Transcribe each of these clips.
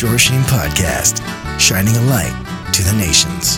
Shorshim Podcast, shining a light to the nations.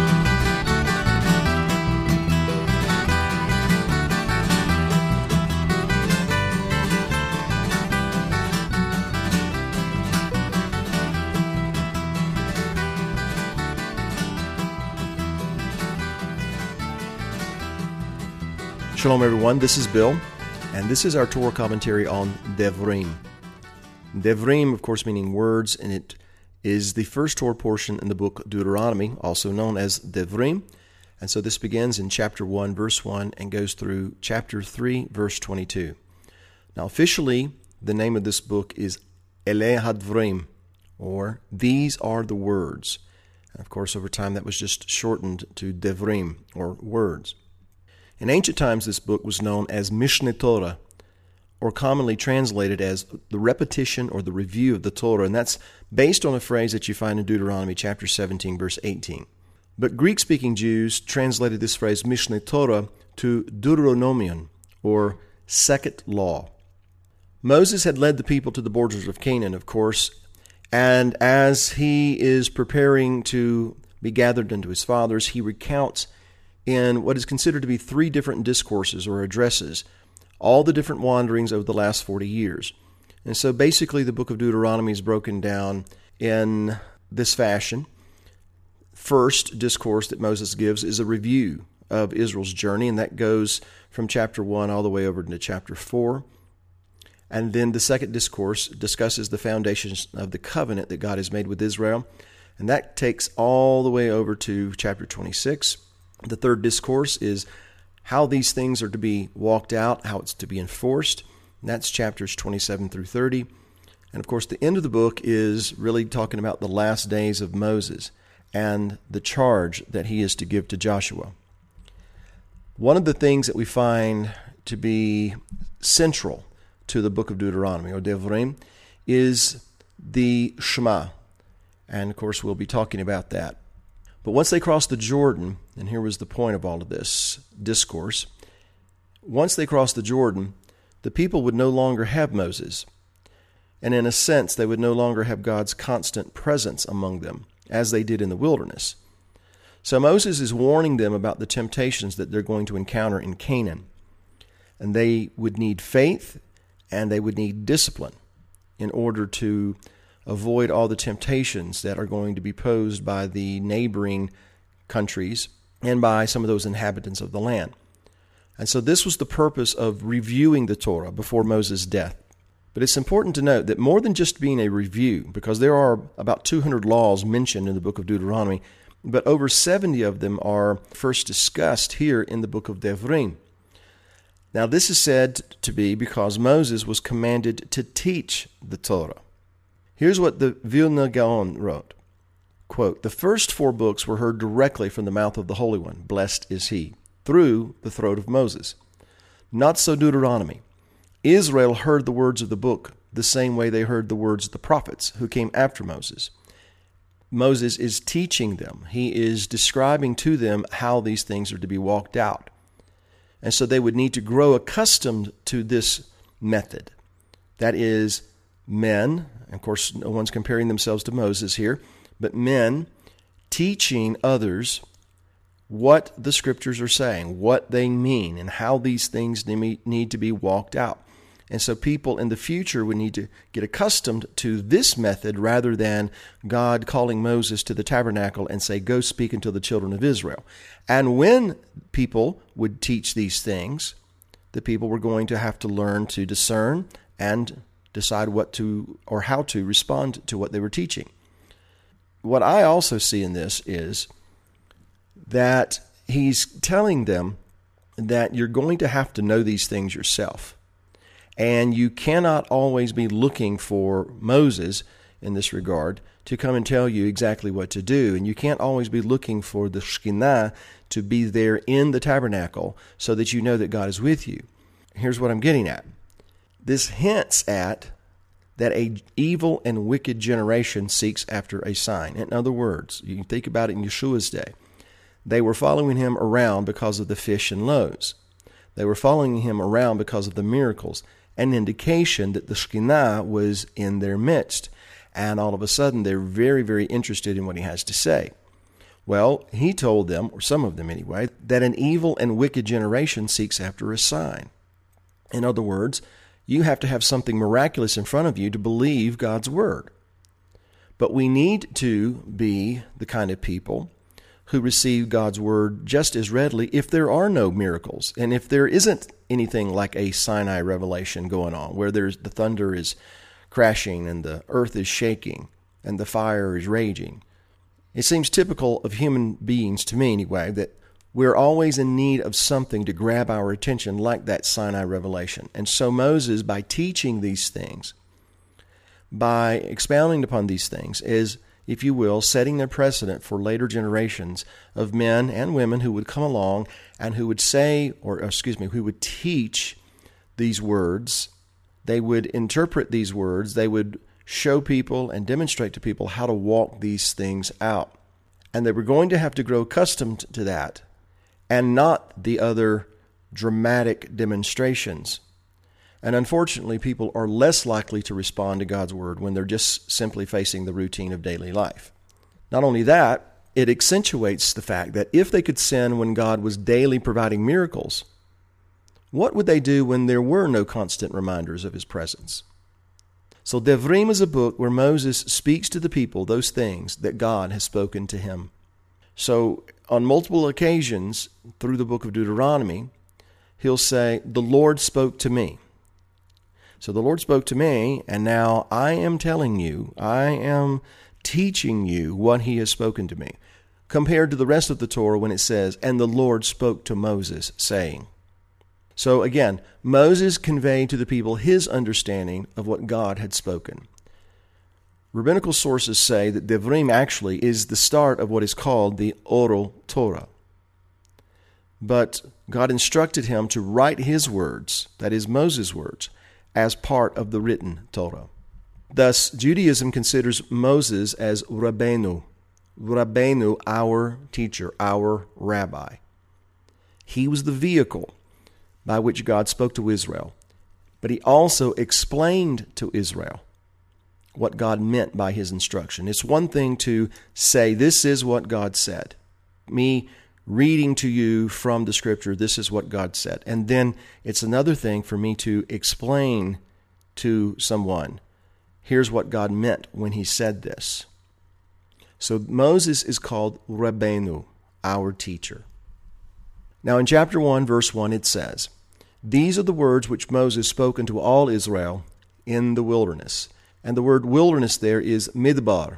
Shalom everyone, this is Bill, and this is our Torah commentary on Devrim. Devrim, of course, meaning words, and it is the first Torah portion in the book Deuteronomy, also known as Devrim. And so this begins in chapter 1, verse 1, and goes through chapter 3, verse 22. Now, officially, the name of this book is Ele Hadvrim, or These Are the Words. And of course, over time, that was just shortened to Devrim, or Words. In ancient times, this book was known as Mishneh Torah, or commonly translated as the repetition or the review of the Torah, and that's based on a phrase that you find in Deuteronomy chapter 17, verse 18. But Greek-speaking Jews translated this phrase Mishneh Torah to Deuteronomion, or second law. Moses had led the people to the borders of Canaan, of course, and as he is preparing to be gathered unto his fathers, he recounts in what is considered to be 3 different discourses or addresses, all the different wanderings over the last 40 years. And so basically the book of Deuteronomy is broken down in this fashion. First discourse that Moses gives is a review of Israel's journey, and that goes from chapter 1 all the way over into chapter 4. And then the second discourse discusses the foundations of the covenant that God has made with Israel, and that takes all the way over to chapter 26. The third discourse is how these things are to be walked out, how it's to be enforced. And that's chapters 27 through 30. And of course, the end of the book is really talking about the last days of Moses and the charge that he is to give to Joshua. One of the things that we find to be central to the book of Deuteronomy, or Devrim, is the Shema. And of course, we'll be talking about that. But once they crossed the Jordan, and here was the point of all of this discourse, once they crossed the Jordan, the people would no longer have Moses. And in a sense, they would no longer have God's constant presence among them, as they did in the wilderness. So Moses is warning them about the temptations that they're going to encounter in Canaan. And they would need faith, and they would need discipline in order to avoid all the temptations that are going to be posed by the neighboring countries and by some of those inhabitants of the land. And so this was the purpose of reviewing the Torah before Moses' death. But it's important to note that more than just being a review, because there are about 200 laws mentioned in the book of Deuteronomy, but over 70 of them are first discussed here in the book of Devrim. Now this is said to be because Moses was commanded to teach the Torah. Here's what the Vilna Gaon wrote, quote, "The first 4 books were heard directly from the mouth of the Holy One, blessed is he, through the throat of Moses. Not so Deuteronomy. Israel heard the words of the book the same way they heard the words of the prophets who came after Moses." Moses is teaching them. He is describing to them how these things are to be walked out. And so they would need to grow accustomed to this method. That is, men, of course, no one's comparing themselves to Moses here, but men teaching others what the Scriptures are saying, what they mean, and how these things need to be walked out. And so people in the future would need to get accustomed to this method rather than God calling Moses to the tabernacle and say, "Go speak unto the children of Israel." And when people would teach these things, the people were going to have to learn to discern and decide what to or how to respond to what they were teaching. What I also see in this is that he's telling them that you're going to have to know these things yourself. And you cannot always be looking for Moses in this regard to come and tell you exactly what to do. And you can't always be looking for the Shekinah to be there in the tabernacle so that you know that God is with you. Here's what I'm getting at. This hints at that a evil and wicked generation seeks after a sign. In other words, you can think about it in Yeshua's day. They were following him around because of the fish and loaves. They were following him around because of the miracles, an indication that the Shekinah was in their midst. and all of a sudden they're very, very interested in what he has to say. Well, he told them, or some of them anyway, that an evil and wicked generation seeks after a sign. In other words, you have to have something miraculous in front of you to believe God's word. But we need to be the kind of people who receive God's word just as readily if there are no miracles, and if there isn't anything like a Sinai revelation going on, where the thunder is crashing and the earth is shaking and the fire is raging. It seems typical of human beings, to me anyway, that we're always in need of something to grab our attention like that Sinai revelation. And so Moses, by teaching these things, by expounding upon these things, is, if you will, setting their precedent for later generations of men and women who would come along and who would who would teach these words. They would interpret these words. They would show people and demonstrate to people how to walk these things out. And they were going to have to grow accustomed to that and not the other dramatic demonstrations. And unfortunately, people are less likely to respond to God's word when they're just simply facing the routine of daily life. Not only that, it accentuates the fact that if they could sin when God was daily providing miracles, what would they do when there were no constant reminders of his presence? So Devrim is a book where Moses speaks to the people those things that God has spoken to him. So on multiple occasions through the book of Deuteronomy, he'll say, "The Lord spoke to me." So the Lord spoke to me, and now I am telling you, I am teaching you what he has spoken to me, compared to the rest of the Torah when it says, "And the Lord spoke to Moses, saying." So again, Moses conveyed to the people his understanding of what God had spoken. Rabbinical sources say that Devrim actually is the start of what is called the Oral Torah. But God instructed him to write his words, that is Moses' words, as part of the written Torah. Thus, Judaism considers Moses as Rabbeinu, our teacher, our rabbi. He was the vehicle by which God spoke to Israel, but he also explained to Israel what God meant by his instruction. It's one thing to say, this is what God said. Me reading to you from the scripture, this is what God said. And then it's another thing for me to explain to someone, here's what God meant when he said this. So Moses is called Rabbeinu, our teacher. Now in chapter 1, verse 1, it says, "These are the words which Moses spoke unto all Israel in the wilderness." And the word wilderness there is midbar.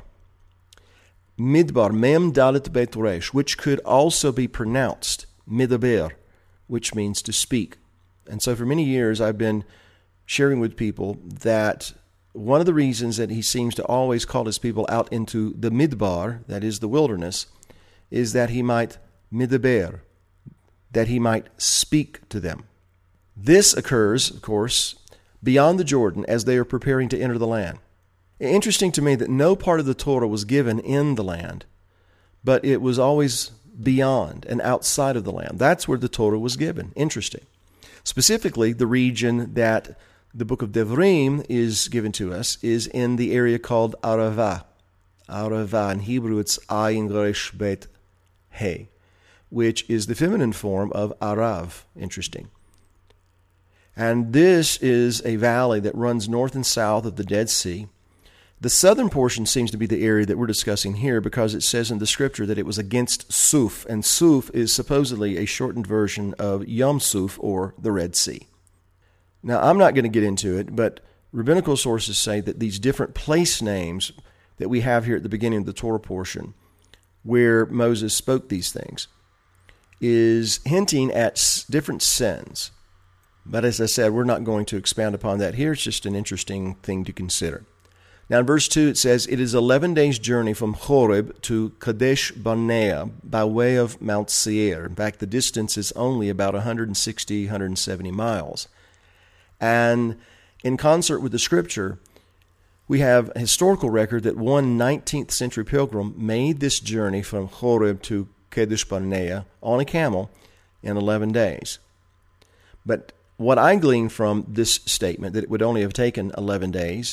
Midbar, mem dalet bet resh, which could also be pronounced midaber, which means to speak. And so for many years I've been sharing with people that one of the reasons that he seems to always call his people out into the midbar, that is the wilderness, is that he might midaber, that he might speak to them. This occurs, of course, beyond the Jordan as they are preparing to enter the land. Interesting to me that no part of the Torah was given in the land, but it was always beyond and outside of the land. That's where the Torah was given. Interesting. Specifically, the region that the book of Devrim is given to us is in the area called Arava. Arava, in Hebrew it's Ayin Resh Bet He, which is the feminine form of Arav. Interesting. And this is a valley that runs north and south of the Dead Sea. The southern portion seems to be the area that we're discussing here because it says in the scripture that it was against Suf, and Suf is supposedly a shortened version of Yom Suf, or the Red Sea. Now, I'm not going to get into it, but rabbinical sources say that these different place names that we have here at the beginning of the Torah portion, where Moses spoke these things, is hinting at different sins. But as I said, we're not going to expound upon that here. It's just an interesting thing to consider. Now in verse 2 it says, "It is 11 days' journey from Horeb to Kadesh Barnea by way of Mount Seir." In fact, the distance is only about 160, 170 miles. And in concert with the scripture, we have a historical record that one 19th century pilgrim made this journey from Horeb to Kadesh Barnea on a camel in 11 days. But what I glean from this statement, that it would only have taken 11 days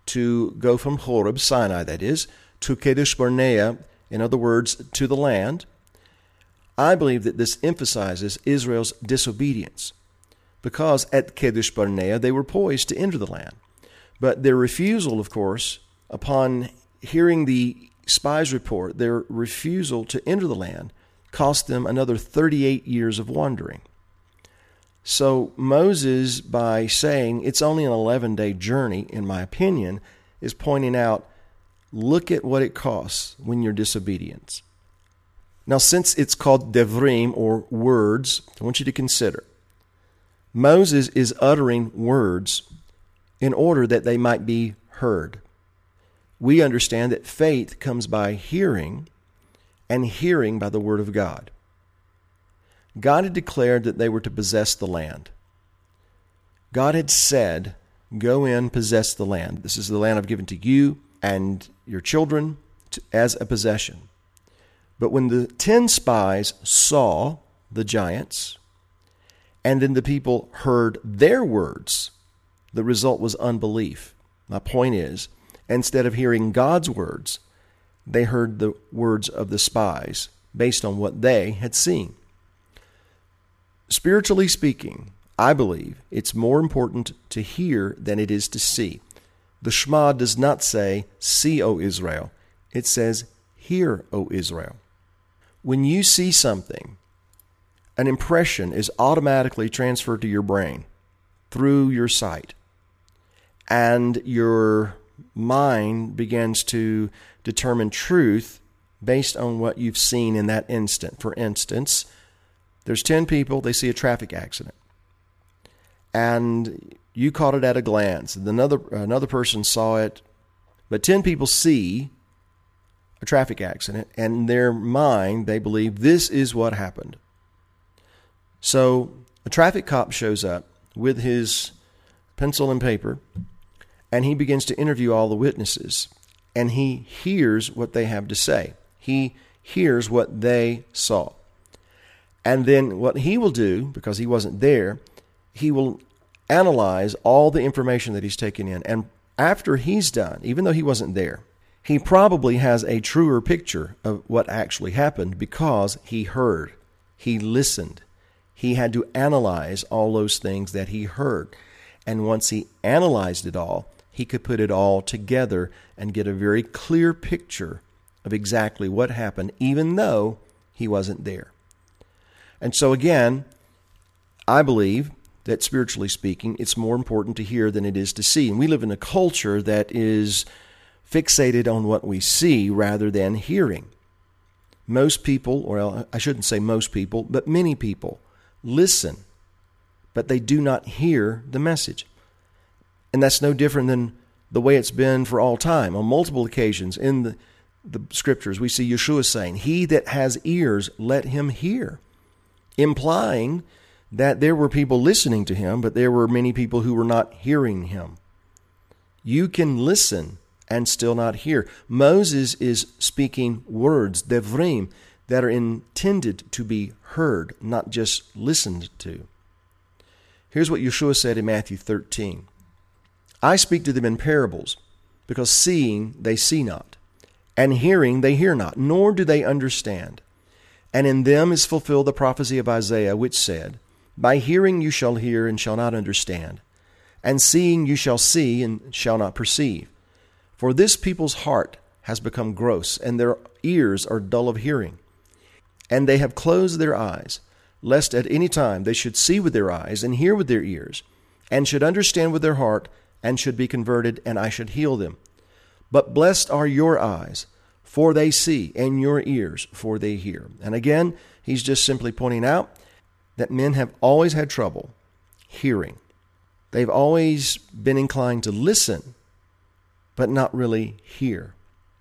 to go from Horeb, Sinai that is, to Kadesh Barnea, in other words, to the land, I believe that this emphasizes Israel's disobedience, because at Kadesh Barnea they were poised to enter the land. But their refusal, of course, upon hearing the spies' report, their refusal to enter the land cost them another 38 years of wandering. So Moses, by saying it's only an 11-day journey, in my opinion, is pointing out, look at what it costs when you're disobedient. Now, since it's called Devrim, or words, I want you to consider, Moses is uttering words in order that they might be heard. We understand that faith comes by hearing, and hearing by the word of God. God had declared that they were to possess the land. God had said, go in, possess the land. This is the land I've given to you and your children as a possession. But when the 10 spies saw the giants, and then the people heard their words, the result was unbelief. My point is, instead of hearing God's words, they heard the words of the spies based on what they had seen. Spiritually speaking, I believe it's more important to hear than it is to see. The Shema does not say, see, O Israel. It says, hear, O Israel. When you see something, an impression is automatically transferred to your brain through your sight, and your mind begins to determine truth based on what you've seen in that instant. For instance, there's 10 people, they see a traffic accident, and you caught it at a glance. Another person saw it, but 10 people see a traffic accident, and in their mind, they believe this is what happened. So a traffic cop shows up with his pencil and paper, and he begins to interview all the witnesses, and he hears what they have to say. He hears what they saw. And then what he will do, because he wasn't there, he will analyze all the information that he's taken in. And after he's done, even though he wasn't there, he probably has a truer picture of what actually happened because he heard, he listened. He had to analyze all those things that he heard. And once he analyzed it all, he could put it all together and get a very clear picture of exactly what happened, even though he wasn't there. And so again, I believe that spiritually speaking, it's more important to hear than it is to see. And we live in a culture that is fixated on what we see rather than hearing. Most people, or I shouldn't say most people, but many people listen, but they do not hear the message. And that's no different than the way it's been for all time. On multiple occasions in the scriptures, we see Yeshua saying, he that has ears, let him hear, implying that there were people listening to him, but there were many people who were not hearing him. You can listen and still not hear. Moses is speaking words, devrim, that are intended to be heard, not just listened to. Here's what Yeshua said in Matthew 13. I speak to them in parables, because seeing they see not, and hearing they hear not, nor do they understand. And in them is fulfilled the prophecy of Isaiah, which said, by hearing you shall hear and shall not understand, and seeing you shall see and shall not perceive. For this people's heart has become gross, and their ears are dull of hearing. And they have closed their eyes, lest at any time they should see with their eyes and hear with their ears, and should understand with their heart, and should be converted, and I should heal them. But blessed are your eyes, for they see, and your ears, for they hear. And again, he's just simply pointing out that men have always had trouble hearing. They've always been inclined to listen, but not really hear.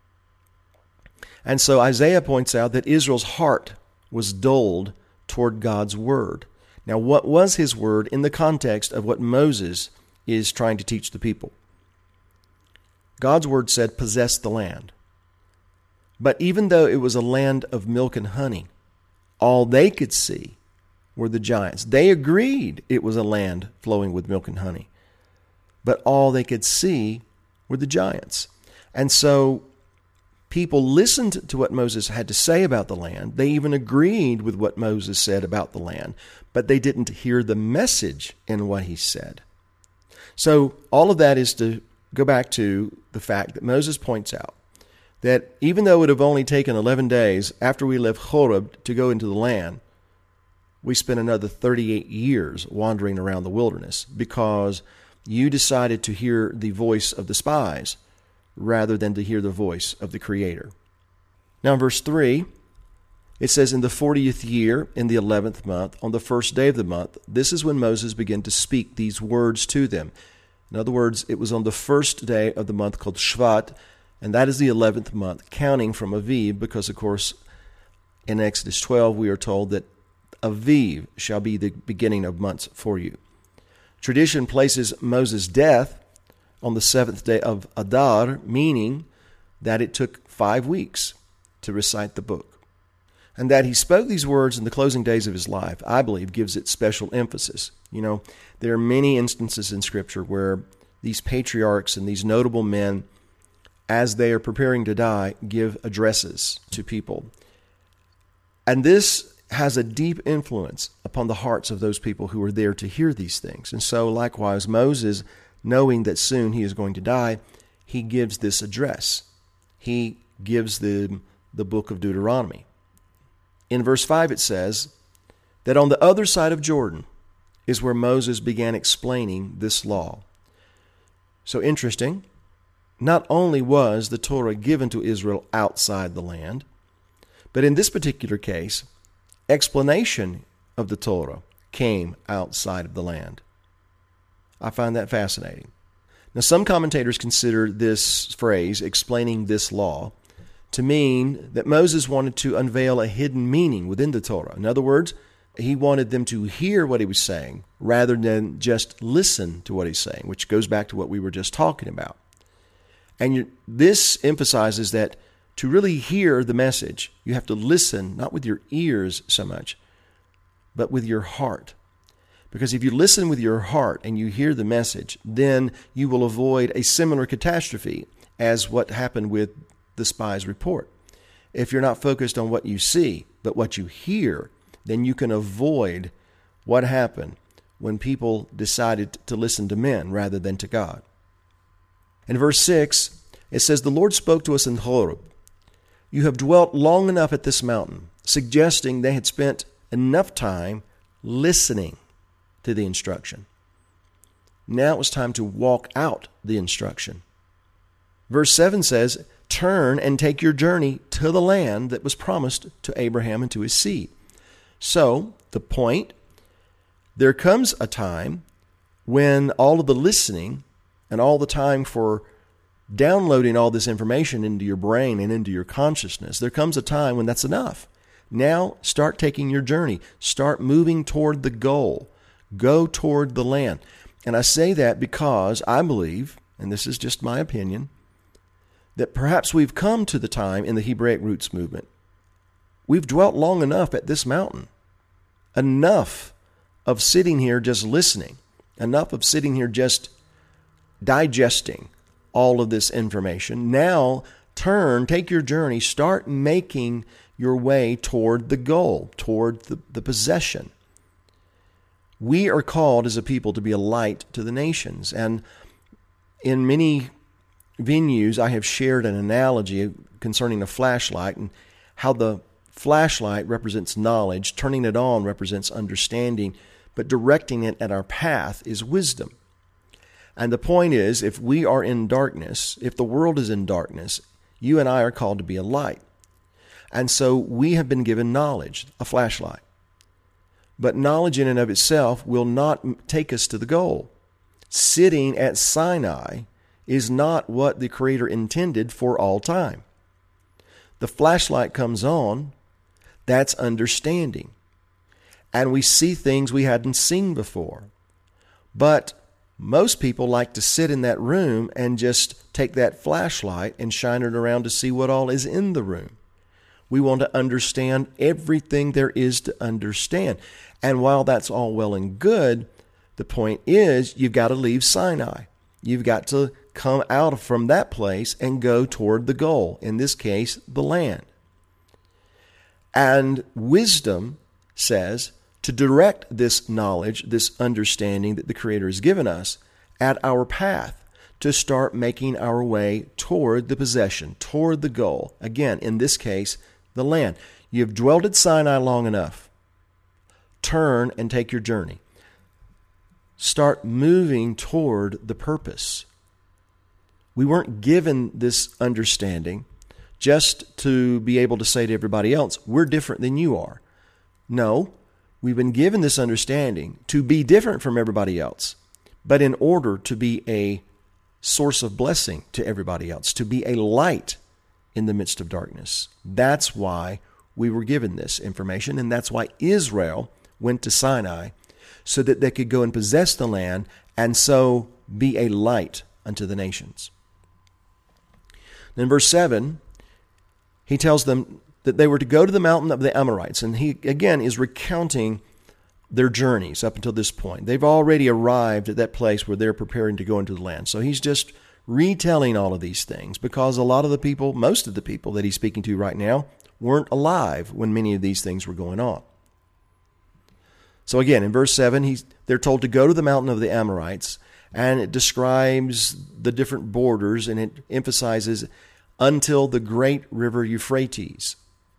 And so Isaiah points out that Israel's heart was dulled toward God's word. Now, what was his word in the context of what Moses is trying to teach the people? God's word said, possess the land. But even though it was a land of milk and honey, all they could see were the giants. They agreed it was a land flowing with milk and honey. But all they could see were the giants. And so people listened to what Moses had to say about the land. They even agreed with what Moses said about the land, but they didn't hear the message in what he said. So all of that is to go back to the fact that Moses points out that even though it would have only taken 11 days after we left Horeb to go into the land, we spent another 38 years wandering around the wilderness because you decided to hear the voice of the spies rather than to hear the voice of the Creator. Now in verse 3, it says, in the 40th year, in the 11th month, on the first day of the month, this is when Moses began to speak these words to them. In other words, it was on the first day of the month called Shvat, and that is the 11th month, counting from Aviv, because, of course, in Exodus 12, we are told that Aviv shall be the beginning of months for you. Tradition places Moses' death on the 7th day of Adar, meaning that it took 5 weeks to recite the book. And that he spoke these words in the closing days of his life, I believe, gives it special emphasis. You know, there are many instances in Scripture where these patriarchs and these notable men, as they are preparing to die, give addresses to people. And this has a deep influence upon the hearts of those people who are there to hear these things. And so likewise, Moses, knowing that soon he is going to die, he gives this address. He gives the book of Deuteronomy. In verse 5 it says that on the other side of Jordan is where Moses began explaining this law. So interesting. Not only was the Torah given to Israel outside the land, but in this particular case, explanation of the Torah came outside of the land. I find that fascinating. Now, some commentators consider this phrase, explaining this law, to mean that Moses wanted to unveil a hidden meaning within the Torah. In other words, he wanted them to hear what he was saying rather than just listen to what he's saying, which goes back to what we were just talking about. And this emphasizes that to really hear the message, you have to listen, not with your ears so much, but with your heart. Because if you listen with your heart and you hear the message, then you will avoid a similar catastrophe as what happened with the spy's report. If you're not focused on what you see, but what you hear, then you can avoid what happened when people decided to listen to men rather than to God. In verse 6, it says, the Lord spoke to us in Horeb. You have dwelt long enough at this mountain, suggesting they had spent enough time listening to the instruction. Now it was time to walk out the instruction. Verse 7 says, turn and take your journey to the land that was promised to Abraham and to his seed. So, the point, there comes a time when all of the listening and all the time for downloading all this information into your brain and into your consciousness, there comes a time when that's enough. Now, start taking your journey. Start moving toward the goal. Go toward the land. And I say that because I believe, and this is just my opinion, that perhaps we've come to the time in the Hebraic Roots movement. We've dwelt long enough at this mountain. Enough of sitting here just listening. Enough of sitting here just digesting all of this information. Now, take your journey, start making your way toward the goal, toward the possession. We are called as a people to be a light to the nations. And in many venues, I have shared an analogy concerning a flashlight and how the flashlight represents knowledge, turning it on represents understanding, but directing it at our path is wisdom. And the point is, if we are in darkness, if the world is in darkness, you and I are called to be a light. And so we have been given knowledge, a flashlight. But knowledge in and of itself will not take us to the goal. Sitting at Sinai is not what the Creator intended for all time. The flashlight comes on, that's understanding. And we see things we hadn't seen before. But most people like to sit in that room and just take that flashlight and shine it around to see what all is in the room. We want to understand everything there is to understand. And while that's all well and good, the point is you've got to leave Sinai. You've got to come out from that place and go toward the goal, in this case, the land. And wisdom says to direct this knowledge, this understanding that the Creator has given us at our path, to start making our way toward the possession, toward the goal. Again, in this case, the land. You have dwelled at Sinai long enough. Turn and take your journey. Start moving toward the purpose. We weren't given this understanding just to be able to say to everybody else, we're different than you are. No, we've been given this understanding to be different from everybody else, but in order to be a source of blessing to everybody else, to be a light in the midst of darkness. That's why we were given this information, and that's why Israel went to Sinai, so that they could go and possess the land and so be a light unto the nations. Then verse 7, he tells them that they were to go to the mountain of the Amorites, and he again is recounting their journeys up until this point. They've already arrived at that place where they're preparing to go into the land. So he's just retelling all of these things because a lot of the people, most of the people that he's speaking to right now, weren't alive when many of these things were going on. So again, in verse 7, they're told to go to the mountain of the Amorites, and it describes the different borders, and it emphasizes until the great river Euphrates.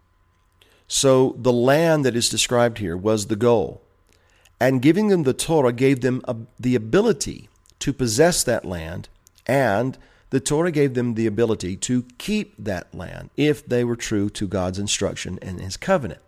So the land that is described here was the goal. And giving them the Torah gave them the ability to possess that land, and the Torah gave them the ability to keep that land if they were true to God's instruction and His covenant.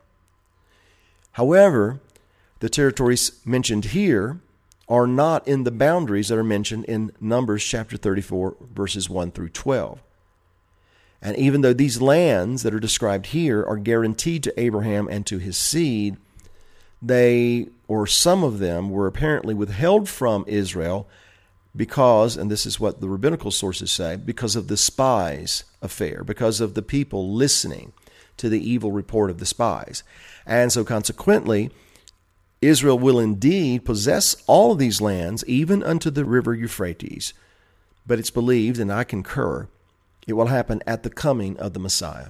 However, the territories mentioned here are not in the boundaries that are mentioned in Numbers chapter 34, verses 1 through 12. And even though these lands that are described here are guaranteed to Abraham and to his seed, they, or some of them, were apparently withheld from Israel because, and this is what the rabbinical sources say, because of the spies affair, because of the people listening to the evil report of the spies. And so consequently, Israel will indeed possess all of these lands, even unto the river Euphrates. But it's believed, and I concur, it will happen at the coming of the Messiah.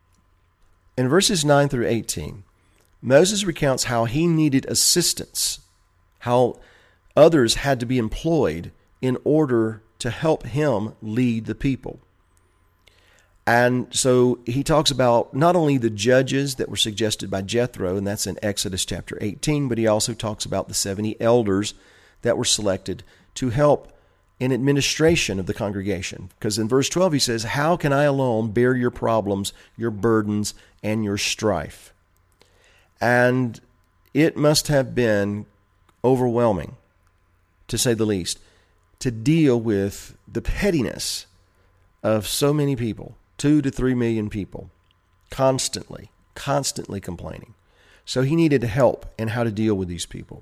In verses 9 through 18, Moses recounts how he needed assistance, how others had to be employed in order to help him lead the people. And so he talks about not only the judges that were suggested by Jethro, and that's in Exodus chapter 18, but he also talks about the 70 elders that were selected to help in administration of the congregation. Because in verse 12 he says, "How can I alone bear your problems, your burdens, and your strife?" And it must have been overwhelming, to say the least, to deal with the pettiness of so many people, 2 to 3 million people, constantly complaining. So he needed help in how to deal with these people.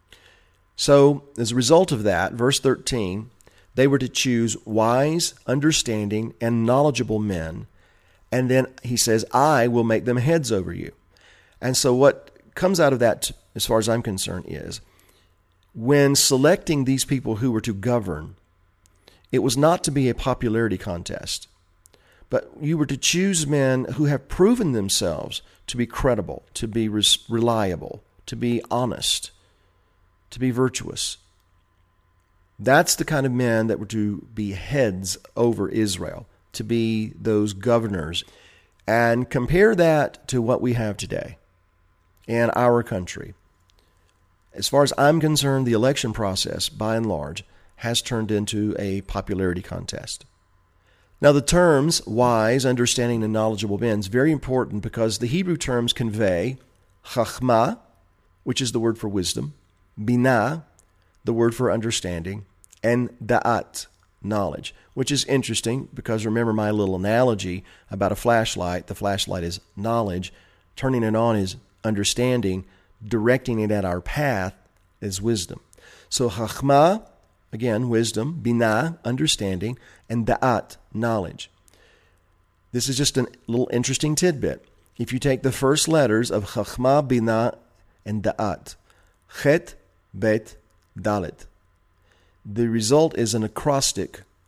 So as a result of that, verse 13, they were to choose wise, understanding, and knowledgeable men. And then he says, I will make them heads over you. And so what comes out of that, as far as I'm concerned, is when selecting these people who were to govern, it was not to be a popularity contest, but you were to choose men who have proven themselves to be credible, to be reliable, to be honest, to be virtuous. That's the kind of men that were to be heads over Israel, to be those governors. And compare that to what we have today in our country. As far as I'm concerned, the election process, by and large, has turned into a popularity contest. Now, the terms wise, understanding, and knowledgeable men is very important because the Hebrew terms convey chachma, which is the word for wisdom, binah, the word for understanding, and da'at, knowledge, which is interesting because remember my little analogy about a flashlight. The flashlight is knowledge. Turning it on is understanding. Directing it at our path is wisdom. So chachma, again, wisdom, binah, understanding, and da'at, knowledge. This is just a little interesting tidbit. If you take the first letters of chachma, binah, and da'at, chet, bet, dalet, the result is an acrostic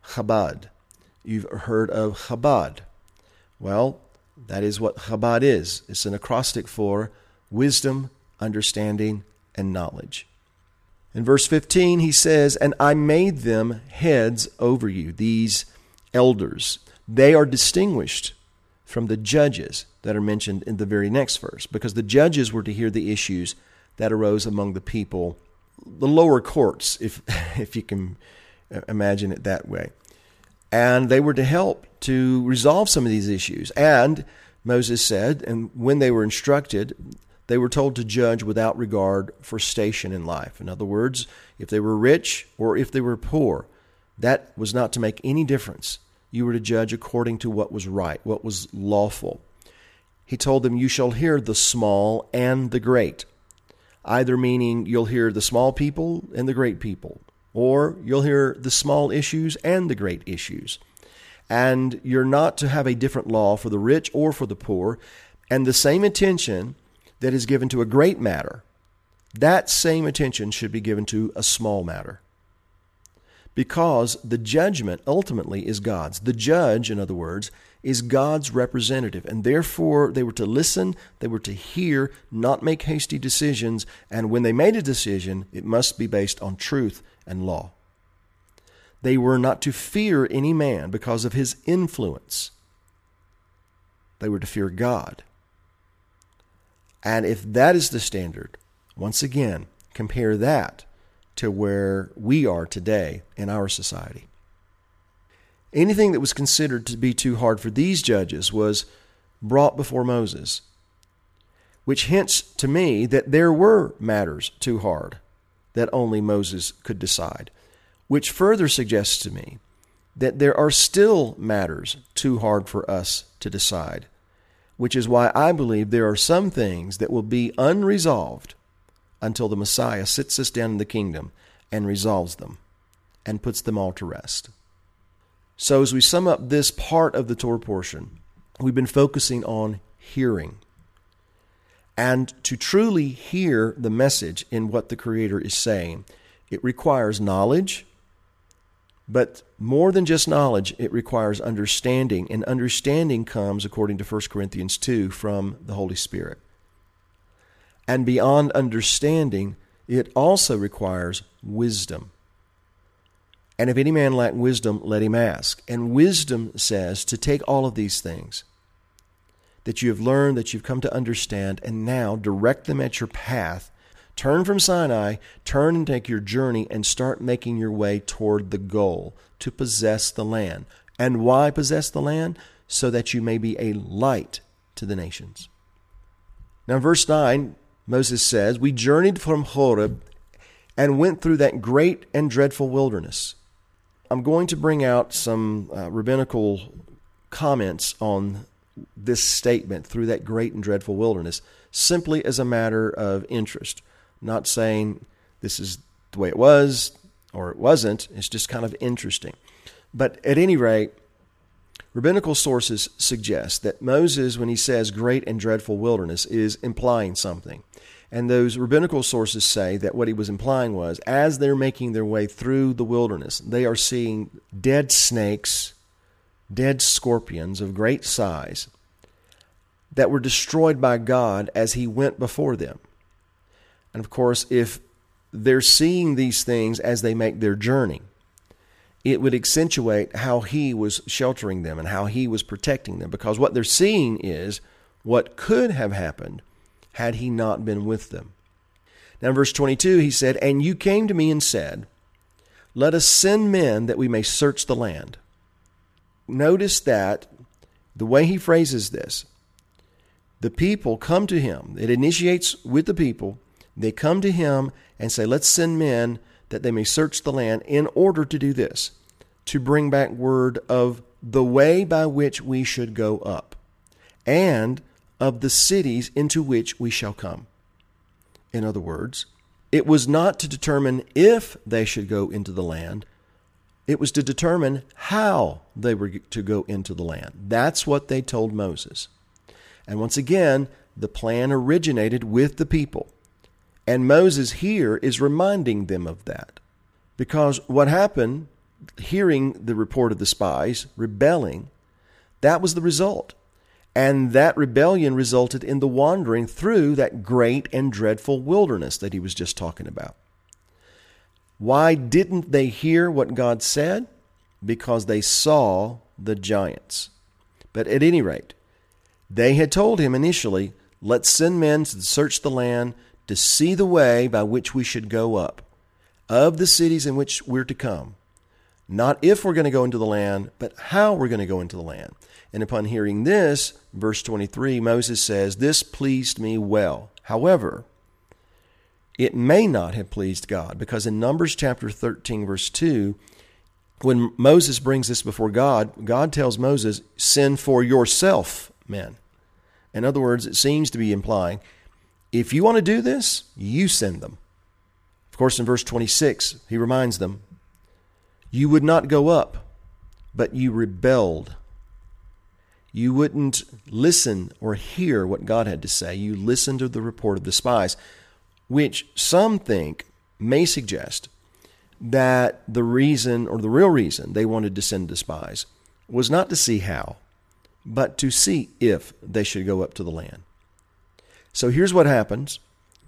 Chabad. You've heard of Chabad. Well, that is what Chabad is. It's an acrostic for wisdom, understanding, and knowledge. In verse 15, he says, and I made them heads over you, these elders. They are distinguished from the judges that are mentioned in the very next verse, because the judges were to hear the issues that arose among the people, the lower courts, if you can imagine it that way. And they were to help to resolve some of these issues. And Moses said, and when they were instructed, they were told to judge without regard for station in life. In other words, if they were rich or if they were poor, that was not to make any difference. You were to judge according to what was right, what was lawful. He told them, you shall hear the small and the great. Either meaning you'll hear the small people and the great people, or you'll hear the small issues and the great issues. And you're not to have a different law for the rich or for the poor. And the same attention that is given to a great matter, that same attention should be given to a small matter. Because the judgment ultimately is God's. The judge, in other words, is God's representative. And therefore, they were to listen, they were to hear, not make hasty decisions. And when they made a decision, it must be based on truth and law. They were not to fear any man because of his influence. They were to fear God. And if that is the standard, once again, compare that to where we are today in our society. Anything that was considered to be too hard for these judges was brought before Moses, which hints to me that there were matters too hard that only Moses could decide, which further suggests to me that there are still matters too hard for us to decide, which is why I believe there are some things that will be unresolved until the Messiah sits us down in the kingdom and resolves them and puts them all to rest. So as we sum up this part of the Torah portion, we've been focusing on hearing. And to truly hear the message in what the Creator is saying, it requires knowledge, but more than just knowledge, it requires understanding. And understanding comes, according to 1 Corinthians 2, from the Holy Spirit. And beyond understanding, it also requires wisdom. And if any man lack wisdom, let him ask. And wisdom says to take all of these things that you have learned, that you've come to understand, and now direct them at your path. Turn from Sinai, turn and take your journey, and start making your way toward the goal, to possess the land. And why possess the land? So that you may be a light to the nations. Now, verse 9, Moses says, we journeyed from Horeb and went through that great and dreadful wilderness. I'm going to bring out some rabbinical comments on this statement, through that great and dreadful wilderness, simply as a matter of interest. Not saying this is the way it was or it wasn't. It's just kind of interesting. But at any rate, rabbinical sources suggest that Moses, when he says great and dreadful wilderness, is implying something. And those rabbinical sources say that what he was implying was, as they're making their way through the wilderness, they are seeing dead snakes, dead scorpions of great size that were destroyed by God as he went before them. And of course, if they're seeing these things as they make their journey, it would accentuate how he was sheltering them and how he was protecting them, because what they're seeing is what could have happened had he not been with them. Now in verse 22, he said, and you came to me and said, let us send men that we may search the land. Notice that the way he phrases this, the people come to him. It initiates with the people. They come to him and say, let's send men that they may search the land in order to do this, to bring back word of the way by which we should go up, and of the cities into which we shall come. In other words, it was not to determine if they should go into the land. It was to determine how they were to go into the land. That's what they told Moses. And once again, the plan originated with the people. And Moses here is reminding them of that. Because what happened hearing the report of the spies, rebelling, that was the result. And that rebellion resulted in the wandering through that great and dreadful wilderness that he was just talking about. Why didn't they hear what God said? Because they saw the giants. But at any rate, they had told him initially, let's send men to search the land to see the way by which we should go up, of the cities in which we're to come. Not if we're going to go into the land, but how we're going to go into the land. And upon hearing this, verse 23, Moses says, this pleased me well. However, it may not have pleased God, because in Numbers chapter 13, verse 2, when Moses brings this before God, God tells Moses, send for yourself men. In other words, it seems to be implying, if you want to do this, you send them. Of course, in verse 26, he reminds them, you would not go up, but you rebelled. You wouldn't listen or hear what God had to say. You listened to the report of the spies, which some think may suggest that the reason, or the real reason, they wanted to send the spies was not to see how, but to see if they should go up to the land. So here's what happens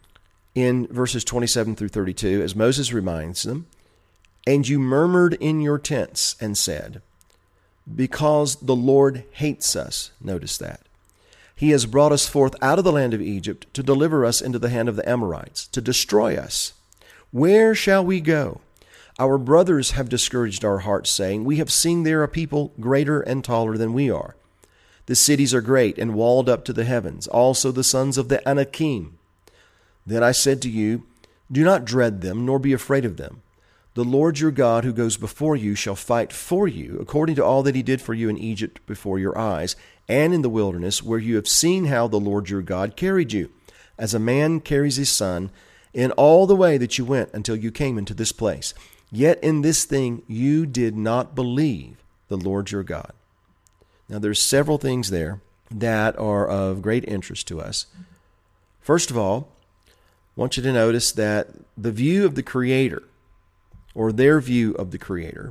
in verses 27 through 32, as Moses reminds them, and you murmured in your tents and said, because the Lord hates us. Notice that. He has brought us forth out of the land of Egypt to deliver us into the hand of the Amorites, to destroy us. Where shall we go? Our brothers have discouraged our hearts, saying, we have seen there a people greater and taller than we are. The cities are great and walled up to the heavens, also the sons of the Anakim. Then I said to you, do not dread them, nor be afraid of them. The Lord your God who goes before you shall fight for you, according to all that he did for you in Egypt before your eyes, and in the wilderness, where you have seen how the Lord your God carried you, as a man carries his son, in all the way that you went until you came into this place. Yet in this thing you did not believe the Lord your God. Now there's several things there that are of great interest to us. First of all, I want you to notice that the view of the Creator, or their view of the Creator,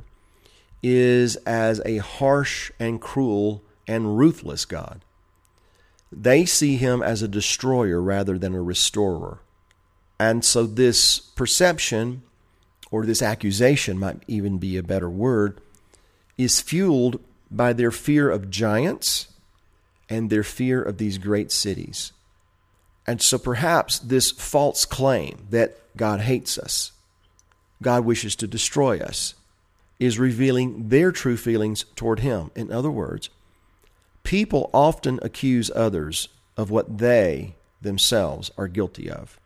is as a harsh and cruel and ruthless God. They see him as a destroyer rather than a restorer. And so this perception, or this accusation might even be a better word, is fueled by their fear of giants and their fear of these great cities. And so perhaps this false claim that God hates us, God wishes to destroy us, is revealing their true feelings toward him. In other words, people often accuse others of what they themselves are guilty of.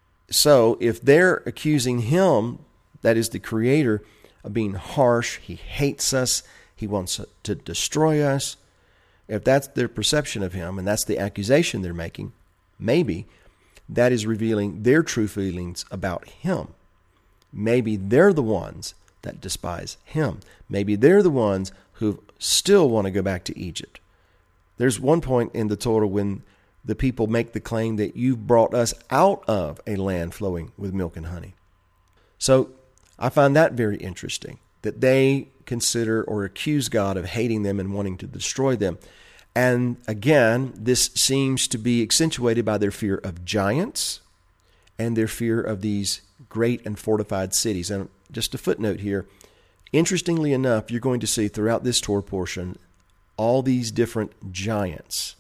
So if they're accusing him, that is the Creator, of being harsh, he hates us, he wants to destroy us, if that's their perception of him and that's the accusation they're making, maybe that is revealing their true feelings about him. Maybe they're the ones that despise him. Maybe they're the ones who still want to go back to Egypt. There's one point in the Torah when the people make the claim that you've brought us out of a land flowing with milk and honey. So I find that very interesting, that they consider or accuse God of hating them and wanting to destroy them. And again, this seems to be accentuated by their fear of giants and their fear of these great and fortified cities. And just a footnote here, interestingly enough, you're going to see throughout this Torah portion all these different giants.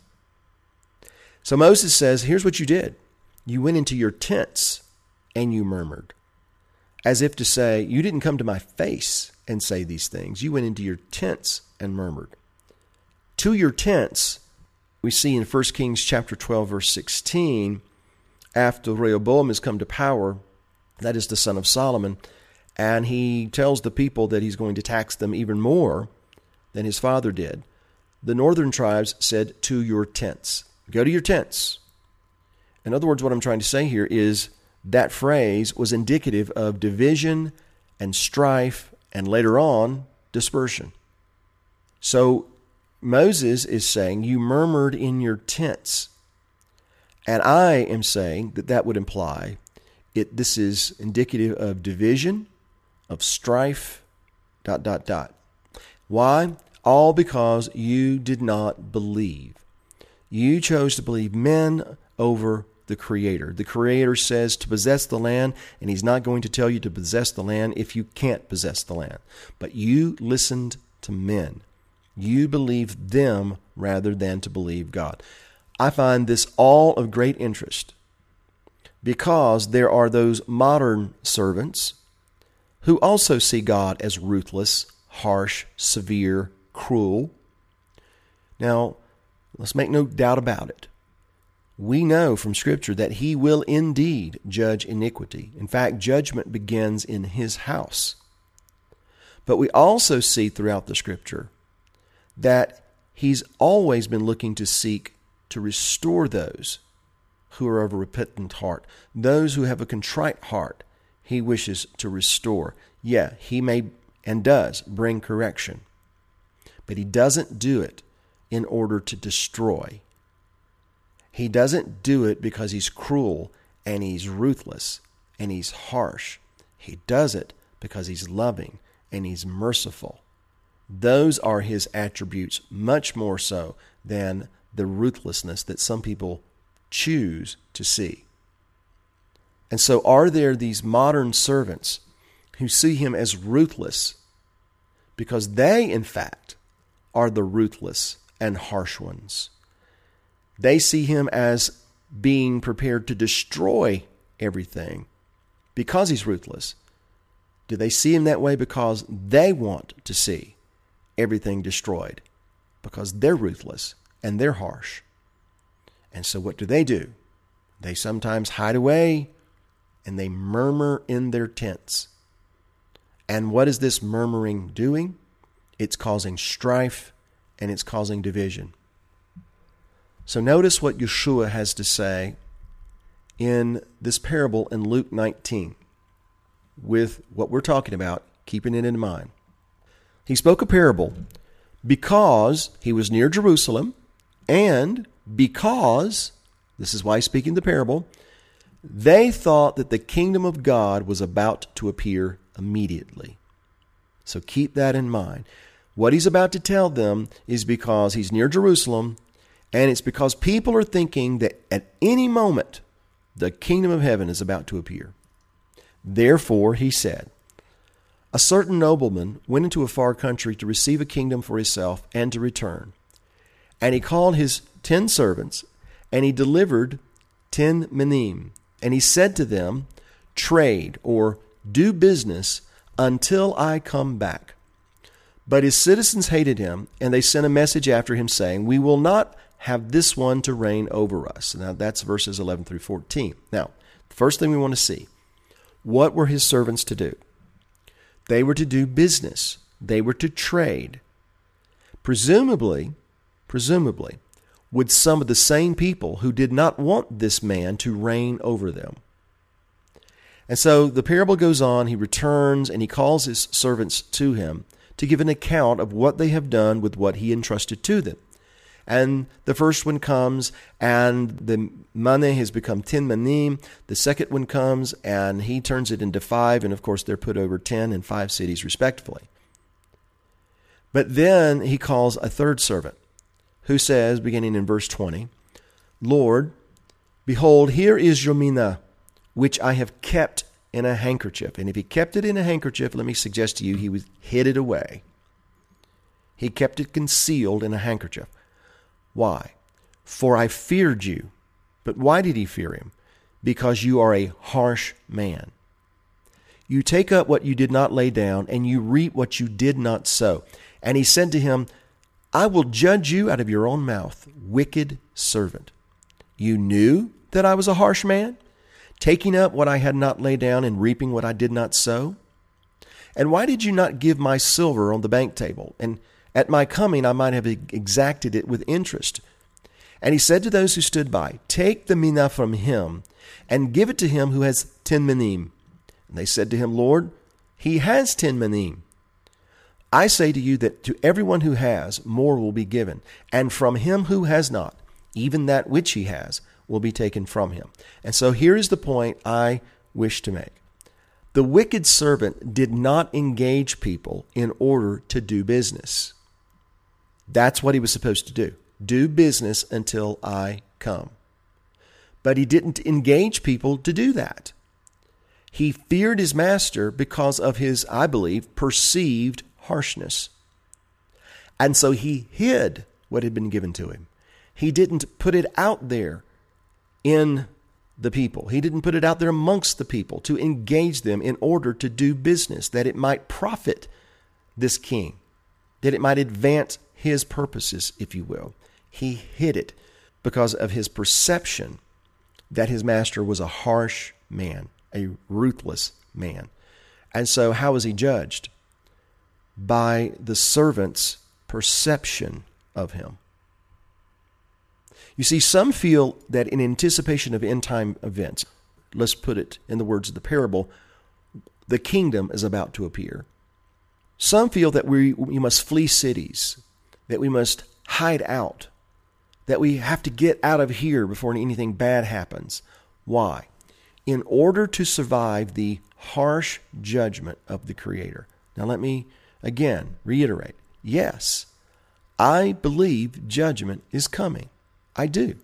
So Moses says, here's what you did. You went into your tents and you murmured, as if to say, you didn't come to my face and say these things. You went into your tents and murmured. To your tents, we see in 1 Kings chapter 12, verse 16, after Rehoboam has come to power, that is the son of Solomon, and he tells the people that he's going to tax them even more than his father did. The northern tribes said, to your tents. Go to your tents. In other words, what I'm trying to say here is that phrase was indicative of division and strife and later on dispersion. So Moses is saying, you murmured in your tents. And I am saying that that would imply this is indicative of division, of strife, Why? All because you did not believe. You chose to believe men over the Creator. The Creator says to possess the land, and He's not going to tell you to possess the land if you can't possess the land. But you listened to men. You believed them rather than to believe God. I find this all of great interest because there are those modern servants who also see God as ruthless, harsh, severe, cruel. Now, let's make no doubt about it. We know from Scripture that He will indeed judge iniquity. In fact, judgment begins in His house. But we also see throughout the Scripture that He's always been looking to seek to restore those who are of a repentant heart. Those who have a contrite heart, He wishes to restore. Yeah, He may and does bring correction, but He doesn't do it in order to destroy. He doesn't do it because He's cruel and He's ruthless and He's harsh. He does it because He's loving and He's merciful. Those are His attributes, much more so than the ruthlessness that some people choose to see. And so are there these modern servants who see Him as ruthless because they, in fact, are the ruthless and harsh ones. They see Him as being prepared to destroy everything because He's ruthless. Do they see Him that way because they want to see everything destroyed? Because they're ruthless and they're harsh. And so what do? They sometimes hide away and they murmur in their tents. And what is this murmuring doing? It's causing strife and it's causing division. So notice what Yeshua has to say in this parable in Luke 19 with what we're talking about, keeping it in mind. He spoke a parable because He was near Jerusalem and because, this is why He's speaking the parable, they thought that the kingdom of God was about to appear immediately. So keep that in mind. What He's about to tell them is because He's near Jerusalem, and it's because people are thinking that at any moment the kingdom of heaven is about to appear. Therefore, He said, a certain nobleman went into a far country to receive a kingdom for himself and to return. And he called his 10 servants, and he delivered 10 minim. And he said to them, trade or do business until I come back. But his citizens hated him, and they sent a message after him saying, we will not have this one to reign over us. Now that's verses 11 through 14. Now, the first thing we want to see, what were his servants to do? They were to do business. They were to trade. Presumably, with some of the same people who did not want this man to reign over them. And so the parable goes on. He returns and he calls his servants to him to give an account of what they have done with what he entrusted to them. And the first one comes, and the money has become 10 minim. The second one comes, and he turns it into 5, and of course they're put over 10 and 5 cities respectively. But then he calls a third servant, who says, beginning in verse 20, Lord, behold, here is your mina, which I have kept in a handkerchief. And if he kept it in a handkerchief, let me suggest to you, he hid it away. He kept it concealed in a handkerchief. Why? For I feared you. But why did he fear him? Because you are a harsh man. You take up what you did not lay down, and you reap what you did not sow. And he said to him, I will judge you out of your own mouth, wicked servant. You knew that I was a harsh man, taking up what I had not laid down and reaping what I did not sow? And why did you not give my silver on the bank table? And at my coming, I might have exacted it with interest. And he said to those who stood by, take the mina from him and give it to him who has 10 minim. And they said to him, Lord, he has 10 minim. I say to you that to everyone who has, more will be given. And from him who has not, even that which he has will be taken from him. And so here is the point I wish to make. The wicked servant did not engage people in order to do business. That's what he was supposed to do. Do business until I come. But he didn't engage people to do that. He feared his master because of his, I believe, perceived harshness. And so he hid what had been given to him. He didn't put it out there in the people. He didn't put it out there amongst the people to engage them in order to do business, that it might profit this king, that it might advance his purposes, if you will. He hid it because of his perception that his master was a harsh man, a ruthless man. And so how was he judged? By the servant's perception of him. You see, some feel that in anticipation of end-time events, let's put it in the words of the parable, the kingdom is about to appear. Some feel that we must flee cities, that we must hide out, that we have to get out of here before anything bad happens. Why? In order to survive the harsh judgment of the Creator. Now let me again reiterate. Yes, I believe judgment is coming. I do.